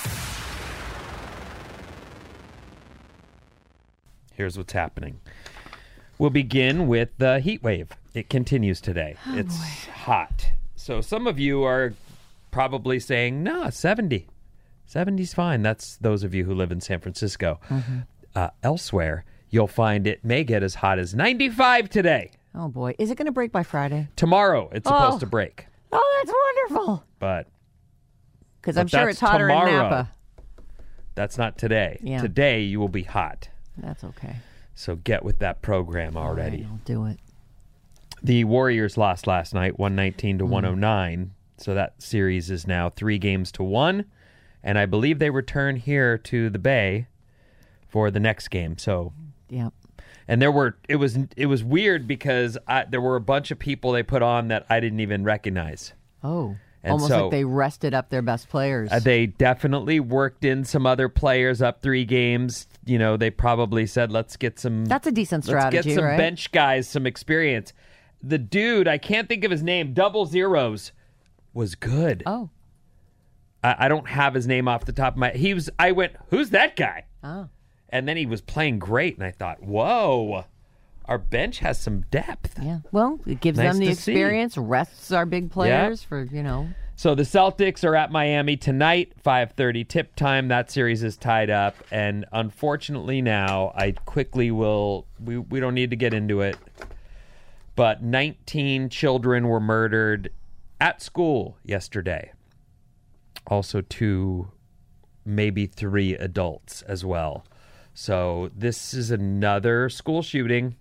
[SPEAKER 9] Here's what's happening. We'll begin with the heat wave. It continues today.
[SPEAKER 8] Oh,
[SPEAKER 9] it's
[SPEAKER 8] boy.
[SPEAKER 9] hot. So some of you are probably saying, no, seventy. seventy's fine. That's those of you who live in San Francisco.
[SPEAKER 8] Mm-hmm.
[SPEAKER 9] Uh, elsewhere, you'll find it may get as hot as ninety-five today.
[SPEAKER 8] Oh, boy. Is it going to break by Friday?
[SPEAKER 9] Tomorrow, it's supposed
[SPEAKER 8] Oh.
[SPEAKER 9] to break.
[SPEAKER 8] Oh, that's wonderful.
[SPEAKER 9] But
[SPEAKER 8] Because
[SPEAKER 9] but
[SPEAKER 8] I'm sure
[SPEAKER 9] that's
[SPEAKER 8] it's hotter
[SPEAKER 9] tomorrow.
[SPEAKER 8] in Napa.
[SPEAKER 9] That's not today.
[SPEAKER 8] Yeah.
[SPEAKER 9] Today, you will be hot.
[SPEAKER 8] That's okay.
[SPEAKER 9] So get with that program already.
[SPEAKER 8] All right, I'll do it.
[SPEAKER 9] The Warriors lost last night, one nineteen to one oh nine. So that series is now three games to one. And I believe they return here to the Bay for the next game. So,
[SPEAKER 8] Yep.
[SPEAKER 9] and there were it was it was weird because I, there were a bunch of people they put on that I didn't even recognize.
[SPEAKER 8] Oh.
[SPEAKER 9] And
[SPEAKER 8] Almost
[SPEAKER 9] so-
[SPEAKER 8] like they rested up their best players.
[SPEAKER 9] Uh, they definitely worked in some other players up three games. You know, they probably said, let's get some...
[SPEAKER 8] That's a decent
[SPEAKER 9] Let's
[SPEAKER 8] strategy,
[SPEAKER 9] get some
[SPEAKER 8] right?
[SPEAKER 9] bench guys, some experience. The dude, I can't think of his name, double zeros, was good.
[SPEAKER 8] Oh.
[SPEAKER 9] I, I don't have his name off the top of my... He was. I went, who's that guy?
[SPEAKER 8] Oh.
[SPEAKER 9] And then he was playing great, and I thought, whoa, our bench has some depth.
[SPEAKER 8] Yeah. Well, it gives
[SPEAKER 9] Nice
[SPEAKER 8] them the
[SPEAKER 9] to see.
[SPEAKER 8] experience, rests our big players for, you know...
[SPEAKER 9] So the Celtics are at Miami tonight, five thirty tip time. That series is tied up. And unfortunately now, I quickly will, we, we don't need to get into it, but nineteen children were murdered at school yesterday. Also two, maybe three adults as well. So this is another school shooting.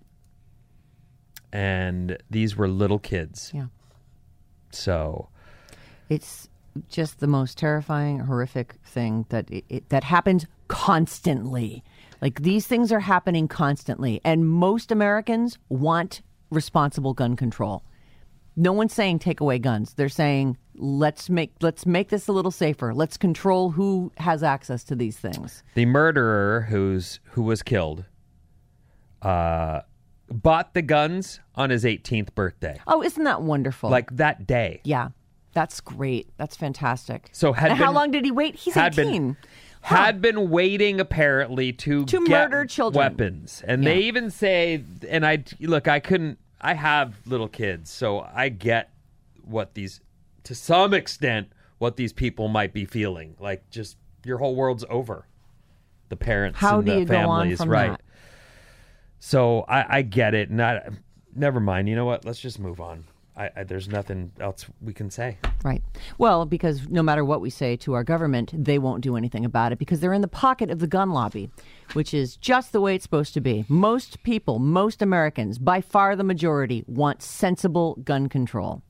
[SPEAKER 9] And these were little kids.
[SPEAKER 8] Yeah.
[SPEAKER 9] So...
[SPEAKER 8] It's just the most terrifying, horrific thing that it, it, that happens constantly. Like, these things are happening constantly, and most Americans want responsible gun control. No one's saying take away guns. They're saying let's make let's make this a little safer. Let's control who has access to these things.
[SPEAKER 9] The murderer who's who was killed uh, bought the guns on his eighteenth birthday.
[SPEAKER 8] Oh, isn't that wonderful?
[SPEAKER 9] Like that day.
[SPEAKER 8] Yeah. That's great. That's fantastic.
[SPEAKER 9] So had
[SPEAKER 8] and how
[SPEAKER 9] been-
[SPEAKER 8] long did he wait? He's
[SPEAKER 9] had been-
[SPEAKER 8] eighteen.
[SPEAKER 9] Had been waiting apparently to
[SPEAKER 8] To
[SPEAKER 9] get
[SPEAKER 8] murder children.
[SPEAKER 9] weapons, and
[SPEAKER 8] Yeah.
[SPEAKER 9] they even say, and I look, I couldn't. I have little kids, so I get what these, to some extent, what these people might be feeling. Like, just your whole world's over. The parents
[SPEAKER 8] How
[SPEAKER 9] and
[SPEAKER 8] do
[SPEAKER 9] the
[SPEAKER 8] you go on
[SPEAKER 9] families,
[SPEAKER 8] from
[SPEAKER 9] right?
[SPEAKER 8] that?
[SPEAKER 9] So I, I get it, and I, never mind. You know what? Let's just move on. I, I, there's nothing else we can say.
[SPEAKER 8] Right. Well, because no matter what we say to our government, they won't do anything about it because they're in the pocket of the gun lobby, which is just the way it's supposed to be. Most people, most Americans, by far the majority, want sensible gun control.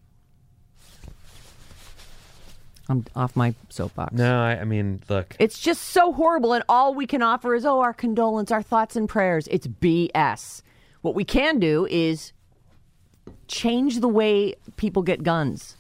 [SPEAKER 8] I'm off my soapbox.
[SPEAKER 9] No, I, I mean, look.
[SPEAKER 8] It's just so horrible, and all we can offer is, oh, our condolence, our thoughts and prayers. It's B S. What we can do is change the way people get guns.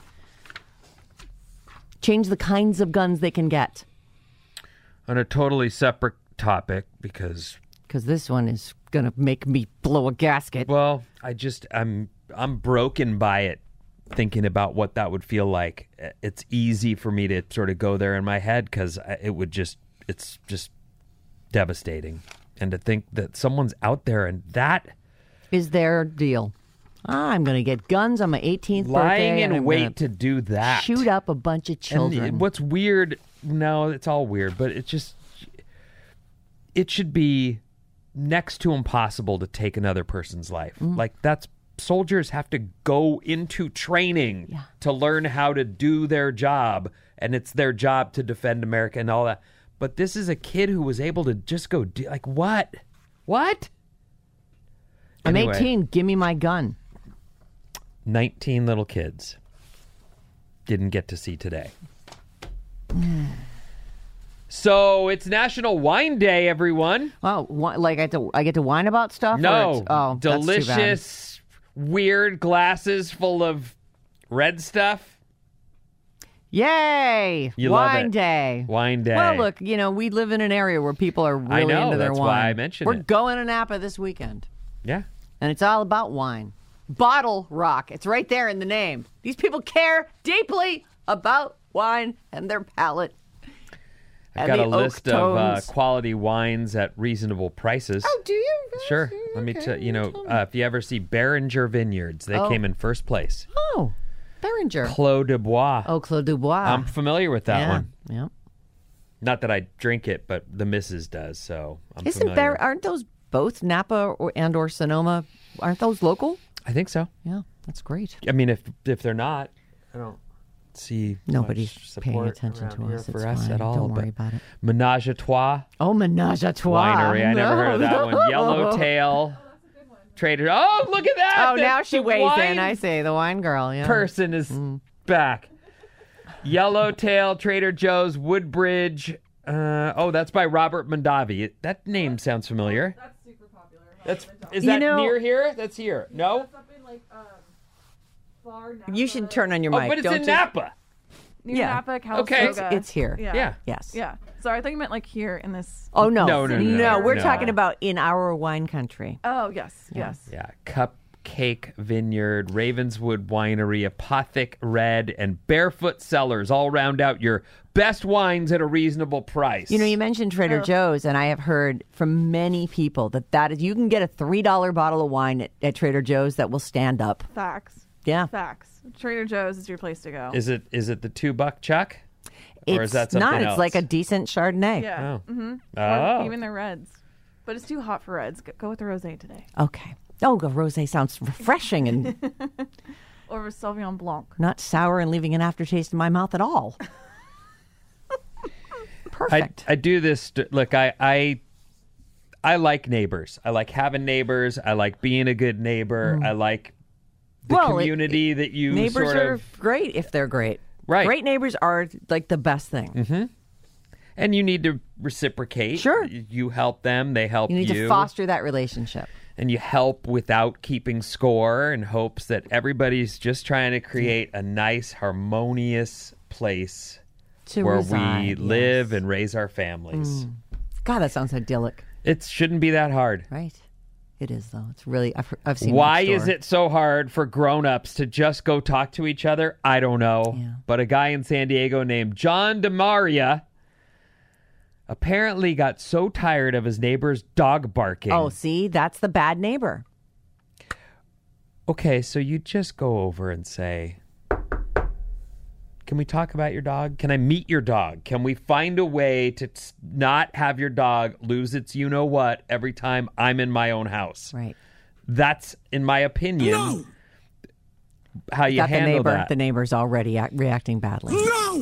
[SPEAKER 8] Change the kinds of guns they can get.
[SPEAKER 9] On a totally separate topic, because
[SPEAKER 8] Because this one is going to make me blow a gasket.
[SPEAKER 9] well, I just I'm I'm broken by it, thinking about what that would feel like. It's easy for me to sort of go there in my head because it would just it's just devastating, and to think that someone's out there and that
[SPEAKER 8] Is their deal. I'm going to get guns on my eighteenth
[SPEAKER 9] lying
[SPEAKER 8] birthday.
[SPEAKER 9] in
[SPEAKER 8] and I'm
[SPEAKER 9] wait
[SPEAKER 8] gonna
[SPEAKER 9] to do that,
[SPEAKER 8] shoot up a bunch of
[SPEAKER 9] And
[SPEAKER 8] children.
[SPEAKER 9] what's weird? No, it's all weird, but it just it should be next to impossible to take another person's life.
[SPEAKER 8] Mm.
[SPEAKER 9] Like that's soldiers have to go into training
[SPEAKER 8] Yeah.
[SPEAKER 9] to learn how to do their job, and it's their job to defend America and all that. But this is a kid who was able to just go do, like what? What?
[SPEAKER 8] I'm
[SPEAKER 9] Anyway.
[SPEAKER 8] eighteen. Give me my gun.
[SPEAKER 9] nineteen little kids didn't get to see today. So it's National Wine Day, everyone.
[SPEAKER 8] Oh, whi- like I get to I get to whine about stuff? or
[SPEAKER 9] No,
[SPEAKER 8] it's- oh, that's too bad.
[SPEAKER 9] delicious, weird glasses full of red stuff.
[SPEAKER 8] Yay!
[SPEAKER 9] You love
[SPEAKER 8] Wine
[SPEAKER 9] it.
[SPEAKER 8] day.
[SPEAKER 9] Wine Day.
[SPEAKER 8] Well, look, you know, we live in an area where people are
[SPEAKER 9] I
[SPEAKER 8] really
[SPEAKER 9] know,
[SPEAKER 8] into their
[SPEAKER 9] that's
[SPEAKER 8] wine.
[SPEAKER 9] why I mentioned
[SPEAKER 8] We're
[SPEAKER 9] it.
[SPEAKER 8] going to Napa this weekend,
[SPEAKER 9] Yeah.
[SPEAKER 8] and it's all about wine. Bottle Rock. It's right there in the name. These people care deeply about wine and their palate.
[SPEAKER 9] I've
[SPEAKER 8] And
[SPEAKER 9] got a
[SPEAKER 8] the oak
[SPEAKER 9] list of uh,
[SPEAKER 8] tones.
[SPEAKER 9] quality wines at reasonable prices.
[SPEAKER 8] Oh, do you?
[SPEAKER 9] Sure. Let me tell you know, uh, if you ever see Beringer Vineyards, they
[SPEAKER 8] Oh.
[SPEAKER 9] came in first place.
[SPEAKER 8] Oh, Beringer.
[SPEAKER 9] Clos du Bois.
[SPEAKER 8] Oh, Clos du Bois.
[SPEAKER 9] I'm familiar with that
[SPEAKER 8] yeah.
[SPEAKER 9] one.
[SPEAKER 8] Yeah.
[SPEAKER 9] Not that I drink it, but the missus does, so I'm
[SPEAKER 8] Isn't
[SPEAKER 9] familiar.
[SPEAKER 8] Ber- aren't those both Napa or, and or Sonoma? Aren't those local?
[SPEAKER 9] I think so.
[SPEAKER 8] Yeah, that's great.
[SPEAKER 9] I mean, if if they're not, I don't see
[SPEAKER 8] Nobody's
[SPEAKER 9] much
[SPEAKER 8] paying
[SPEAKER 9] support
[SPEAKER 8] attention
[SPEAKER 9] around
[SPEAKER 8] to
[SPEAKER 9] here
[SPEAKER 8] us.
[SPEAKER 9] for
[SPEAKER 8] It's
[SPEAKER 9] us
[SPEAKER 8] fine.
[SPEAKER 9] at all.
[SPEAKER 8] Don't worry
[SPEAKER 9] but
[SPEAKER 8] about it.
[SPEAKER 9] Menage a Trois
[SPEAKER 8] Oh, Menage a Trois.
[SPEAKER 9] Winery. I never heard of that one.
[SPEAKER 8] No.
[SPEAKER 9] Yellowtail Trader. Oh, look at that!
[SPEAKER 8] Oh,
[SPEAKER 9] The-
[SPEAKER 8] now she
[SPEAKER 9] the
[SPEAKER 8] weighs
[SPEAKER 9] wine
[SPEAKER 8] in. I say the wine girl. Yeah.
[SPEAKER 9] person is back. Yellowtail, Trader Joe's, Woodbridge. Uh, oh, that's by Robert Mondavi. That name sounds familiar. That's super popular. That's is
[SPEAKER 8] You
[SPEAKER 9] that
[SPEAKER 8] know-
[SPEAKER 9] near here? That's here. No.
[SPEAKER 8] You should turn on your
[SPEAKER 9] Oh,
[SPEAKER 8] mic.
[SPEAKER 9] but it's
[SPEAKER 8] Don't
[SPEAKER 9] in
[SPEAKER 8] just-
[SPEAKER 9] Napa.
[SPEAKER 11] Near
[SPEAKER 8] Yeah.
[SPEAKER 11] Napa, Calistoga.
[SPEAKER 9] Okay.
[SPEAKER 8] It's, it's here.
[SPEAKER 11] Yeah.
[SPEAKER 9] Yeah.
[SPEAKER 8] Yes.
[SPEAKER 11] Yeah. Sorry, I thought you meant like here in this.
[SPEAKER 8] Oh no.
[SPEAKER 9] No, no, no, no,
[SPEAKER 8] We're
[SPEAKER 9] no.
[SPEAKER 8] talking about in our wine country.
[SPEAKER 11] Oh, yes. Yes.
[SPEAKER 9] Yeah, Cupcake Vineyard, Ravenswood Winery, Apothic Red, and Barefoot Cellars all round out your best wines at a reasonable price.
[SPEAKER 8] You know, you mentioned Trader
[SPEAKER 11] Oh.
[SPEAKER 8] Joe's, and I have heard from many people that that is you can get a three dollar bottle of wine at, at Trader Joe's that will stand up.
[SPEAKER 11] Facts.
[SPEAKER 8] Yeah.
[SPEAKER 11] Facts. Trader Joe's is your place to go.
[SPEAKER 9] is it is it the two buck chuck, or
[SPEAKER 8] It's
[SPEAKER 9] is that something
[SPEAKER 8] not.
[SPEAKER 9] else?
[SPEAKER 8] It's like a decent Chardonnay.
[SPEAKER 11] yeah.
[SPEAKER 9] Oh.
[SPEAKER 11] Mm-hmm.
[SPEAKER 9] Oh.
[SPEAKER 11] Even their reds. But it's too hot for reds. Go, go with the rosé today.
[SPEAKER 8] Okay. Oh, the rosé sounds refreshing and
[SPEAKER 11] Or a Sauvignon Blanc.
[SPEAKER 8] not sour and leaving an aftertaste in my mouth at all.
[SPEAKER 9] I,
[SPEAKER 8] Perfect.
[SPEAKER 9] I do this. To, look, I, I I like neighbors. I like having neighbors. I like being a good neighbor. I like the
[SPEAKER 8] Mm. Well, it-
[SPEAKER 9] community that you
[SPEAKER 8] neighbors
[SPEAKER 9] sort
[SPEAKER 8] are
[SPEAKER 9] of
[SPEAKER 8] great if they're great.
[SPEAKER 9] Right.
[SPEAKER 8] Great neighbors are like the best thing.
[SPEAKER 9] Mm-hmm. And you need to reciprocate.
[SPEAKER 8] Sure.
[SPEAKER 9] You help them, they help
[SPEAKER 8] You
[SPEAKER 9] you.
[SPEAKER 8] need to foster that relationship.
[SPEAKER 9] And you help without keeping score in hopes that everybody's just trying to create a nice, harmonious place
[SPEAKER 8] To
[SPEAKER 9] where
[SPEAKER 8] reside,
[SPEAKER 9] we live
[SPEAKER 8] yes.
[SPEAKER 9] and raise our families.
[SPEAKER 8] God, that sounds idyllic.
[SPEAKER 9] It shouldn't be that hard.
[SPEAKER 8] Right. It is, though. It's really, I've, I've seen
[SPEAKER 9] Why
[SPEAKER 8] it
[SPEAKER 9] is it so hard for grown-ups to just go talk to each other? I don't know.
[SPEAKER 8] Yeah.
[SPEAKER 9] But a guy in San Diego named John DeMaria apparently got so tired of his neighbor's dog barking.
[SPEAKER 8] Oh, see, that's the bad neighbor.
[SPEAKER 9] Okay, so you just go over and say, can we talk about your dog? Can I meet your dog? Can we find a way to t- not have your dog lose its you-know-what every time I'm in my own house?
[SPEAKER 8] Right.
[SPEAKER 9] That's, in my opinion, how you
[SPEAKER 8] Got the
[SPEAKER 9] handle
[SPEAKER 8] neighbor.
[SPEAKER 9] that.
[SPEAKER 8] The neighbor's already act, reacting badly.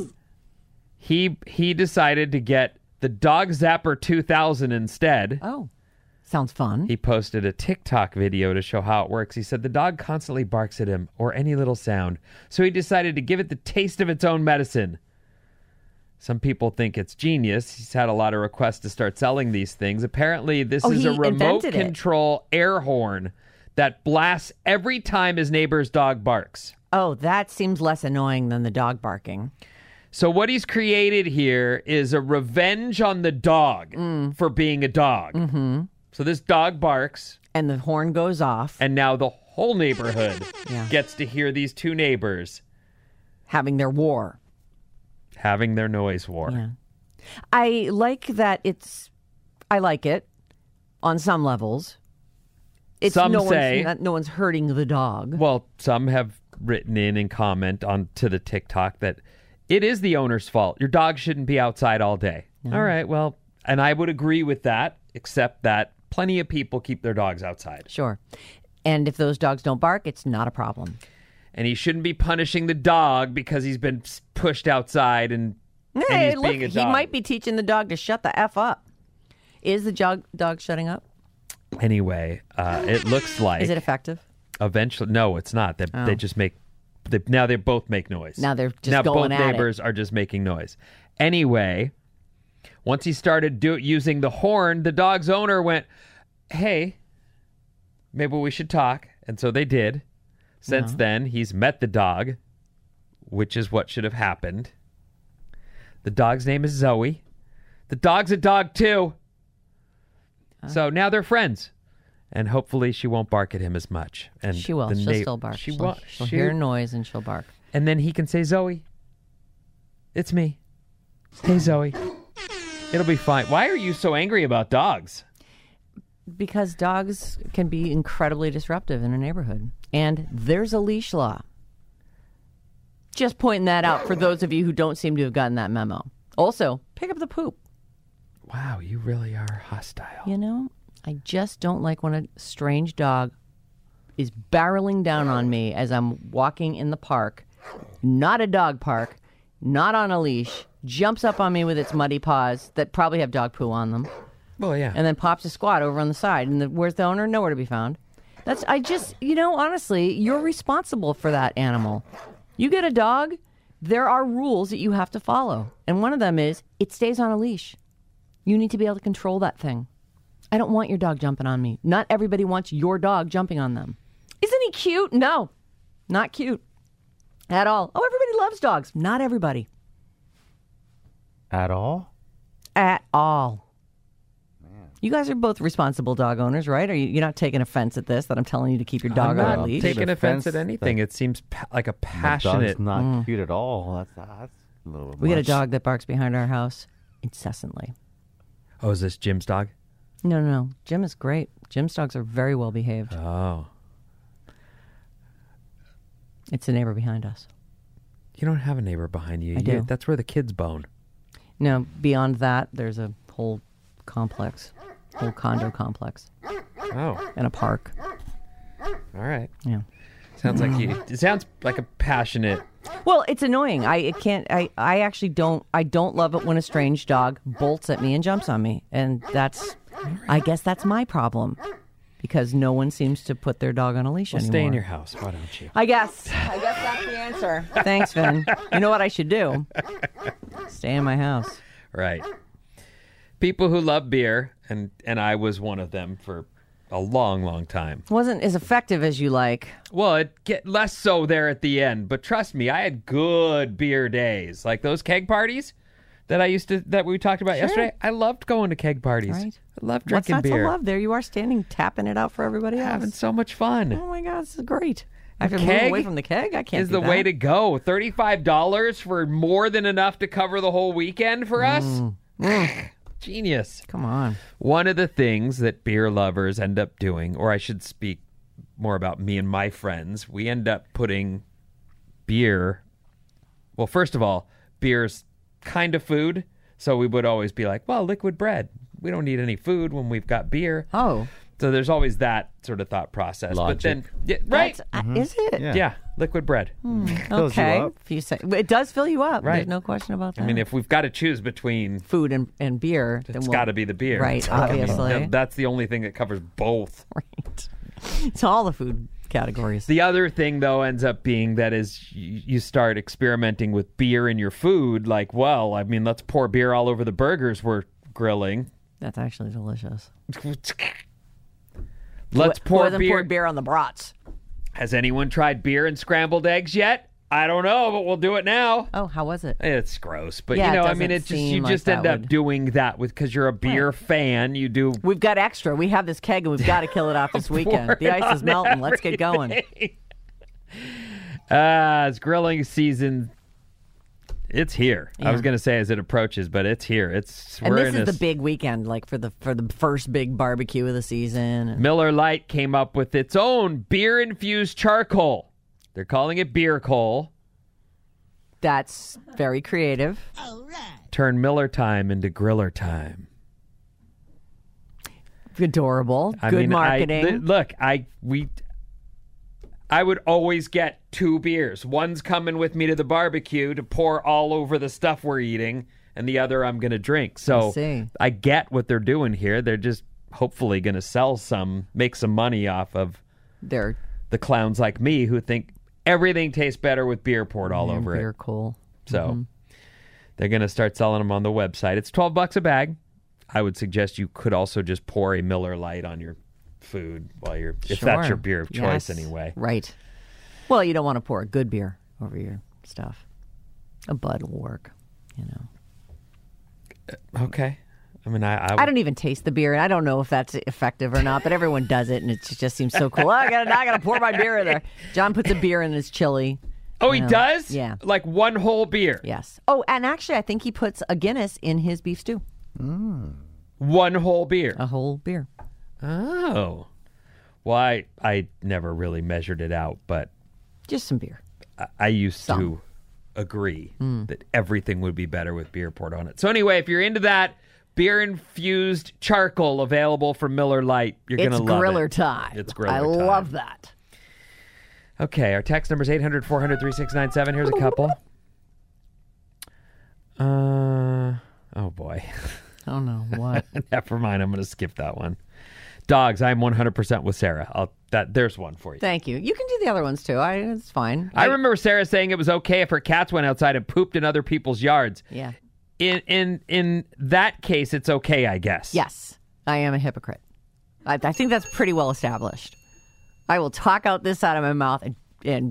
[SPEAKER 9] He he decided to get the Dog Zapper two thousand instead.
[SPEAKER 8] Oh, sounds fun.
[SPEAKER 9] He posted a TikTok video to show how it works. He said the dog constantly barks at him or any little sound, so he decided to give it the taste of its own medicine. Some people think it's genius. He's had a lot of requests to start selling these things. Apparently, this
[SPEAKER 8] Oh,
[SPEAKER 9] is a
[SPEAKER 8] he
[SPEAKER 9] remote
[SPEAKER 8] invented it.
[SPEAKER 9] control air horn that blasts every time his neighbor's dog barks.
[SPEAKER 8] Oh, that seems less annoying than the dog barking.
[SPEAKER 9] So what he's created here is a revenge on the dog for being a dog.
[SPEAKER 8] Mm-hmm.
[SPEAKER 9] So this dog barks,
[SPEAKER 8] And the horn goes off,
[SPEAKER 9] and now the whole neighborhood
[SPEAKER 8] Yeah.
[SPEAKER 9] gets to hear these two neighbors
[SPEAKER 8] having their war.
[SPEAKER 9] having their noise war.
[SPEAKER 8] Yeah. I like that it's, I like it on some levels. It's
[SPEAKER 9] Some
[SPEAKER 8] no
[SPEAKER 9] say-
[SPEAKER 8] one's, not, no one's hurting the dog.
[SPEAKER 9] Well, some have written in and comment on to the TikTok that it is the owner's fault. Your dog shouldn't be outside all day. All right, well, and I would agree with that, except that plenty of people keep their dogs outside.
[SPEAKER 8] Sure. And if those dogs don't bark, it's not a problem.
[SPEAKER 9] And he shouldn't be punishing the dog because he's been s- pushed outside and, and
[SPEAKER 8] Hey,
[SPEAKER 9] he's
[SPEAKER 8] look,
[SPEAKER 9] being a
[SPEAKER 8] he
[SPEAKER 9] dog.
[SPEAKER 8] might be teaching the dog to shut the F up. Is the dog, dog shutting up?
[SPEAKER 9] Anyway, uh, it looks like
[SPEAKER 8] Is it effective?
[SPEAKER 9] eventually. No, it's not. They
[SPEAKER 8] Oh.
[SPEAKER 9] they just make. They, now they both make noise.
[SPEAKER 8] Now they're just
[SPEAKER 9] now
[SPEAKER 8] going
[SPEAKER 9] both
[SPEAKER 8] at it.
[SPEAKER 9] neighbors are just making noise. Anyway, once he started do, using the horn, the dog's owner went, "Hey, maybe we should talk." And so they did. Since
[SPEAKER 8] Yeah.
[SPEAKER 9] then, he's met the dog, which is what should have happened. The dog's name is Zoe. The dog's a dog too. So now they're friends. And hopefully she won't bark at him as much. And
[SPEAKER 8] She will.
[SPEAKER 9] the
[SPEAKER 8] She'll
[SPEAKER 9] na-
[SPEAKER 8] still bark.
[SPEAKER 9] She
[SPEAKER 8] she'll
[SPEAKER 9] won't.
[SPEAKER 8] she'll
[SPEAKER 9] she-
[SPEAKER 8] hear noise and she'll bark.
[SPEAKER 9] And then he can say Zoe. It's me. Hey, Zoe. It'll be fine. Why are you so angry about dogs?
[SPEAKER 8] Because dogs can be incredibly disruptive in a neighborhood. And there's a leash law. Just pointing that out for those of you who don't seem to have gotten that memo. Also, pick up the poop.
[SPEAKER 9] Wow, you really are hostile.
[SPEAKER 8] You know, I just don't like when a strange dog is barreling down on me as I'm walking in the park, not a dog park, not on a leash, jumps up on me with its muddy paws that probably have dog poo on them.
[SPEAKER 9] Well, yeah.
[SPEAKER 8] And then pops a squat over on the side. And the, where's the owner? Nowhere to be found. That's, I just, you know, honestly, you're responsible for that animal. You get a dog, there are rules that you have to follow. And one of them is it stays on a leash. You need to be able to control that thing. I don't want your dog jumping on me. Not everybody wants your dog jumping on them. Isn't he cute? No, not cute at all. Oh, everybody loves dogs. Not everybody.
[SPEAKER 10] At all?
[SPEAKER 8] At all. You guys are both responsible dog owners, right? Are you, you're not taking offense at this, that I'm telling you to keep your dog
[SPEAKER 9] I'm
[SPEAKER 8] on
[SPEAKER 9] not
[SPEAKER 8] a leash?
[SPEAKER 9] taking offense at anything. It seems pa- like a passionate...
[SPEAKER 10] Dog's not
[SPEAKER 8] Mm.
[SPEAKER 10] cute at all. That's, that's a little bit
[SPEAKER 8] We
[SPEAKER 10] much.
[SPEAKER 8] got a dog that barks behind our house incessantly.
[SPEAKER 9] Oh, is this Jim's dog?
[SPEAKER 8] No, no, no. Jim is great. Jim's dogs are very well behaved.
[SPEAKER 9] Oh.
[SPEAKER 8] It's the neighbor behind us.
[SPEAKER 9] You don't have a neighbor behind you.
[SPEAKER 8] I
[SPEAKER 9] You-
[SPEAKER 8] do.
[SPEAKER 9] That's where the kids bone.
[SPEAKER 8] No, beyond that, there's a whole complex, whole condo complex.
[SPEAKER 9] Oh.
[SPEAKER 8] And a park.
[SPEAKER 9] All right.
[SPEAKER 8] Yeah.
[SPEAKER 9] Sounds like you... It sounds like a passionate...
[SPEAKER 8] Well, it's annoying. I it can't. I, I actually don't. I don't love it when a strange dog bolts at me and jumps on me, and that's. I guess that's my problem, because no one seems to put their dog on a leash
[SPEAKER 9] Well,
[SPEAKER 8] anymore.
[SPEAKER 9] stay in your house. Why don't you?
[SPEAKER 8] I guess. I guess that's the answer. Thanks, Vin. You know what I should do? Stay in my house.
[SPEAKER 9] Right. People who love beer, and and I was one of them for a long, long time.
[SPEAKER 8] Wasn't as effective as you like.
[SPEAKER 9] Well, it get less so there at the end, but trust me, I had good beer days, like those keg parties that I used to that we talked about
[SPEAKER 8] Sure.
[SPEAKER 9] yesterday. I loved going to keg parties.
[SPEAKER 8] Right.
[SPEAKER 9] I love
[SPEAKER 8] What's
[SPEAKER 9] drinking
[SPEAKER 8] not
[SPEAKER 9] beer.
[SPEAKER 8] to love? There you are, standing, tapping it out for everybody else.
[SPEAKER 9] Having so much fun.
[SPEAKER 8] Oh my God, this is great. I have to
[SPEAKER 9] Keg
[SPEAKER 8] move away from the keg. I can't.
[SPEAKER 9] is
[SPEAKER 8] do
[SPEAKER 9] the
[SPEAKER 8] that.
[SPEAKER 9] way to go. Thirty-five dollars for more than enough to cover the whole weekend for us.
[SPEAKER 8] Mm.
[SPEAKER 9] Genius.
[SPEAKER 8] Come on.
[SPEAKER 9] One of the things that beer lovers end up doing, or I should speak more about me and my friends, we end up putting beer. Well, first of all, beer's kind of food. So we would always be like, well, liquid bread. We don't need any food when we've got beer.
[SPEAKER 8] Oh.
[SPEAKER 9] So there's always that sort of thought process.
[SPEAKER 10] Logic.
[SPEAKER 9] But then, yeah, right?
[SPEAKER 8] That's, uh, is it?
[SPEAKER 10] Yeah.
[SPEAKER 9] Yeah, liquid bread.
[SPEAKER 10] Fills you
[SPEAKER 8] Okay.
[SPEAKER 10] up.
[SPEAKER 8] If you say, it does fill you up.
[SPEAKER 9] Right.
[SPEAKER 8] There's no question about that.
[SPEAKER 9] I mean, if we've got to choose between,
[SPEAKER 8] food and, and beer, then
[SPEAKER 9] it's
[SPEAKER 8] we'll-
[SPEAKER 9] got to be the beer.
[SPEAKER 8] Right,
[SPEAKER 9] I mean,
[SPEAKER 8] obviously.
[SPEAKER 9] that- that's the only thing that covers both.
[SPEAKER 8] Right. It's all the food categories.
[SPEAKER 9] The other thing, though, ends up being that is you, you start experimenting with beer in your food. Like, well, I mean, let's pour beer all over the burgers we're grilling.
[SPEAKER 8] That's actually delicious.
[SPEAKER 9] Let's
[SPEAKER 8] Who-
[SPEAKER 9] pour
[SPEAKER 8] who hasn't
[SPEAKER 9] beer.
[SPEAKER 8] poured beer on the brats?
[SPEAKER 9] Has anyone tried beer and scrambled eggs yet? I don't know, but we'll do it now.
[SPEAKER 8] Oh, how was it?
[SPEAKER 9] It's gross, but
[SPEAKER 8] Yeah,
[SPEAKER 9] you
[SPEAKER 8] it
[SPEAKER 9] know, I mean,
[SPEAKER 8] doesn't
[SPEAKER 9] it just you
[SPEAKER 8] seem like
[SPEAKER 9] just
[SPEAKER 8] that
[SPEAKER 9] end up
[SPEAKER 8] would-
[SPEAKER 9] doing that with because you're a beer fan. You do.
[SPEAKER 8] We've got extra. We have this keg and we've got to kill it off this weekend.
[SPEAKER 9] Pour
[SPEAKER 8] The
[SPEAKER 9] it
[SPEAKER 8] ice is
[SPEAKER 9] on
[SPEAKER 8] melting. Let's get going.
[SPEAKER 9] everything. Uh, it's grilling season. It's here. I was
[SPEAKER 8] Yeah.
[SPEAKER 9] going to say as it approaches, but it's here. It's
[SPEAKER 8] And
[SPEAKER 9] we're
[SPEAKER 8] this
[SPEAKER 9] in
[SPEAKER 8] is
[SPEAKER 9] this.
[SPEAKER 8] the big weekend, like for the for the first big barbecue of the season.
[SPEAKER 9] Miller Lite came up with its own beer infused charcoal. They're calling it Beer Coal.
[SPEAKER 8] That's very creative.
[SPEAKER 9] Turn Miller time into griller time.
[SPEAKER 8] Adorable.
[SPEAKER 9] I
[SPEAKER 8] Good
[SPEAKER 9] mean, I-
[SPEAKER 8] marketing.
[SPEAKER 9] th- look, I we I would always get two beers. One's coming with me to the barbecue to pour all over the stuff we're eating, and the other I'm going to drink. So
[SPEAKER 8] I see.
[SPEAKER 9] I get what they're doing here. They're just hopefully going to sell some, make some money off of
[SPEAKER 8] They're
[SPEAKER 9] the clowns like me who think everything tastes better with beer poured all over
[SPEAKER 8] beer
[SPEAKER 9] it.
[SPEAKER 8] cool.
[SPEAKER 9] So
[SPEAKER 8] Mm-hmm.
[SPEAKER 9] they're going to start selling them on the website. It's twelve bucks a bag. I would suggest you could also just pour a Miller Lite on your food while you're, if that's
[SPEAKER 8] Sure.
[SPEAKER 9] your beer of choice
[SPEAKER 8] Yes.
[SPEAKER 9] anyway.
[SPEAKER 8] Right. Well, you don't want to pour a good beer over your stuff. A Bud will work, you know.
[SPEAKER 9] Okay. I mean, I I,
[SPEAKER 8] I don't even taste the beer, and I don't know if that's effective or not, but everyone does it, and it just seems so cool. Oh, I gotta, now I got to pour my beer in there. John puts a beer in his chili,
[SPEAKER 9] Oh,
[SPEAKER 8] You
[SPEAKER 9] he
[SPEAKER 8] know?
[SPEAKER 9] does?
[SPEAKER 8] Yeah.
[SPEAKER 9] Like one whole beer?
[SPEAKER 8] Yes. Oh, and actually, I think he puts a Guinness in his beef stew.
[SPEAKER 9] One whole beer?
[SPEAKER 8] A whole beer.
[SPEAKER 9] Oh. Well, I, I never really measured it out, but
[SPEAKER 8] Just some beer.
[SPEAKER 9] I, I used
[SPEAKER 8] Some.
[SPEAKER 9] to agree
[SPEAKER 8] Mm.
[SPEAKER 9] that everything would be better with beer poured on it. So anyway, if you're into that, beer-infused charcoal available from Miller Lite. You're going to
[SPEAKER 8] It's
[SPEAKER 9] love it.
[SPEAKER 8] griller time.
[SPEAKER 9] It's griller
[SPEAKER 8] I
[SPEAKER 9] time.
[SPEAKER 8] love that.
[SPEAKER 9] Okay, our text number is eight hundred, four hundred, thirty-six ninety-seven. Here's a couple. Uh, oh, boy.
[SPEAKER 8] Oh, no. What?
[SPEAKER 9] Never mind. I'm going to skip that one. Dogs, I'm one hundred percent with Sarah. I'll, that There's one for you.
[SPEAKER 8] Thank you. You can do the other ones, too. I, it's fine.
[SPEAKER 9] I remember Sarah saying it was okay if her cats went outside and pooped in other people's yards.
[SPEAKER 8] Yeah.
[SPEAKER 9] In in in that case, it's okay, I guess.
[SPEAKER 8] Yes, I am a hypocrite. I, I think that's pretty well established. I will talk out this side of my mouth and, and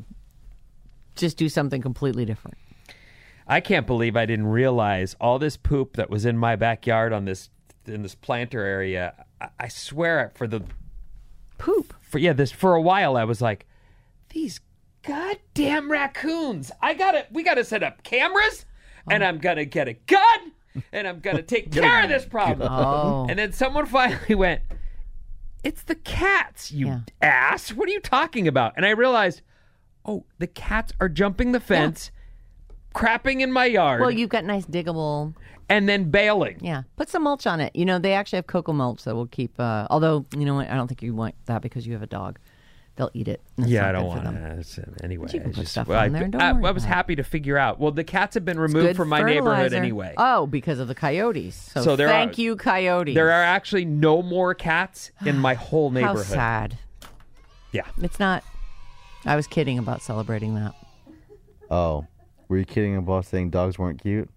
[SPEAKER 8] just do something completely different.
[SPEAKER 9] I can't believe I didn't realize all this poop that was in my backyard on this in this planter area. I, I swear, for the
[SPEAKER 8] poop.
[SPEAKER 9] For yeah, this for a while I was like, these goddamn raccoons. I gotta we gotta set up cameras. And I'm going to get a gun, and I'm going to take care of this problem.
[SPEAKER 8] Oh.
[SPEAKER 9] And then someone finally went, it's the cats, you
[SPEAKER 8] Yeah.
[SPEAKER 9] ass. What are you talking about? And I realized, oh, the cats are jumping the fence, crapping in my yard,
[SPEAKER 8] Well, you've got nice diggable.
[SPEAKER 9] and then bailing.
[SPEAKER 8] Yeah. Put some mulch on it. You know, they actually have cocoa mulch that will keep, uh, although, you know what, I don't think you want that because you have a dog. They'll eat it. That's
[SPEAKER 9] yeah,
[SPEAKER 8] not
[SPEAKER 9] I don't
[SPEAKER 8] good for
[SPEAKER 9] want
[SPEAKER 8] them.
[SPEAKER 9] to. Anyway,
[SPEAKER 8] But you can
[SPEAKER 9] it's
[SPEAKER 8] put
[SPEAKER 9] just-
[SPEAKER 8] stuff
[SPEAKER 9] well,
[SPEAKER 8] on
[SPEAKER 9] I,
[SPEAKER 8] there. Don't
[SPEAKER 9] I,
[SPEAKER 8] worry
[SPEAKER 9] I was
[SPEAKER 8] about it.
[SPEAKER 9] happy to figure out. Well, the cats have been
[SPEAKER 8] It's
[SPEAKER 9] removed
[SPEAKER 8] good
[SPEAKER 9] from my neighborhood
[SPEAKER 8] fertilizer.
[SPEAKER 9] anyway.
[SPEAKER 8] Oh, because of the coyotes. So,
[SPEAKER 9] So there
[SPEAKER 8] thank
[SPEAKER 9] are-
[SPEAKER 8] you, coyotes.
[SPEAKER 9] There are actually no more cats in my whole
[SPEAKER 8] How
[SPEAKER 9] neighborhood.
[SPEAKER 8] sad.
[SPEAKER 9] Yeah.
[SPEAKER 8] It's not. I was kidding about celebrating that.
[SPEAKER 10] Oh, were you kidding about saying dogs weren't cute?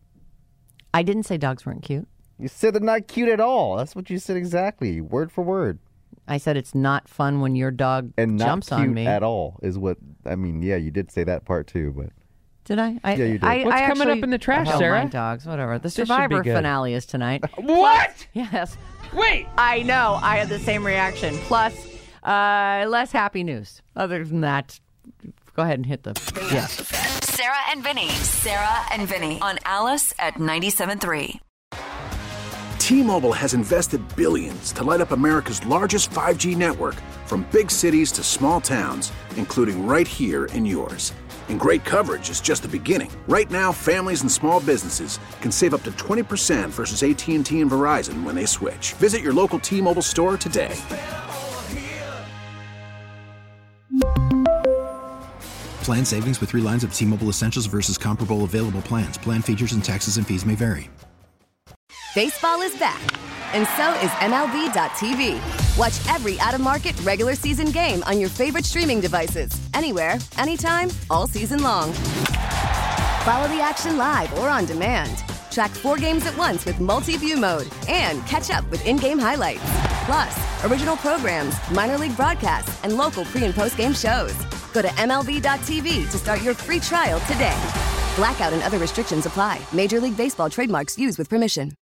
[SPEAKER 8] I didn't say dogs weren't cute.
[SPEAKER 10] You said they're not cute at all. That's what you said exactly, word for word.
[SPEAKER 8] I said it's not fun when your dog
[SPEAKER 10] And not
[SPEAKER 8] jumps
[SPEAKER 10] cute
[SPEAKER 8] on me.
[SPEAKER 10] at all is what, I mean, yeah, you did say that part too, but.
[SPEAKER 8] Did I? I
[SPEAKER 10] Yeah, you did.
[SPEAKER 8] I,
[SPEAKER 9] What's
[SPEAKER 8] I
[SPEAKER 9] coming
[SPEAKER 8] actually,
[SPEAKER 9] up in the trash,
[SPEAKER 8] I don't
[SPEAKER 9] Sarah?
[SPEAKER 8] mind dogs, whatever. The
[SPEAKER 9] This should be
[SPEAKER 8] Survivor
[SPEAKER 9] good.
[SPEAKER 8] finale is tonight.
[SPEAKER 9] What?
[SPEAKER 8] Yes.
[SPEAKER 9] Wait.
[SPEAKER 8] I know. I had the same reaction. Plus, uh, less happy news. Other than that, go ahead and hit the yes.
[SPEAKER 7] Sarah and Vinny. Sarah and Vinny on Alice at ninety-seven point three.
[SPEAKER 4] T-Mobile has invested billions to light up America's largest five G network, from big cities to small towns, including right here in yours. And great coverage is just the beginning. Right now, families and small businesses can save up to twenty percent versus A T and T and Verizon when they switch. Visit your local T-Mobile store today.
[SPEAKER 5] Plan savings with three lines of T-Mobile Essentials versus comparable available plans. Plan features and taxes and fees may vary.
[SPEAKER 12] Baseball is back, and so is M L B dot T V. Watch every out-of-market regular season game on your favorite streaming devices, anywhere, anytime, all season long. Follow the action live or on demand. Track four games at once with multi-view mode and catch up with in-game highlights. Plus, original programs, minor league broadcasts, and local pre- and post-game shows. Go to M L B dot T V to start your free trial today. Blackout and other restrictions apply. Major League Baseball trademarks used with permission.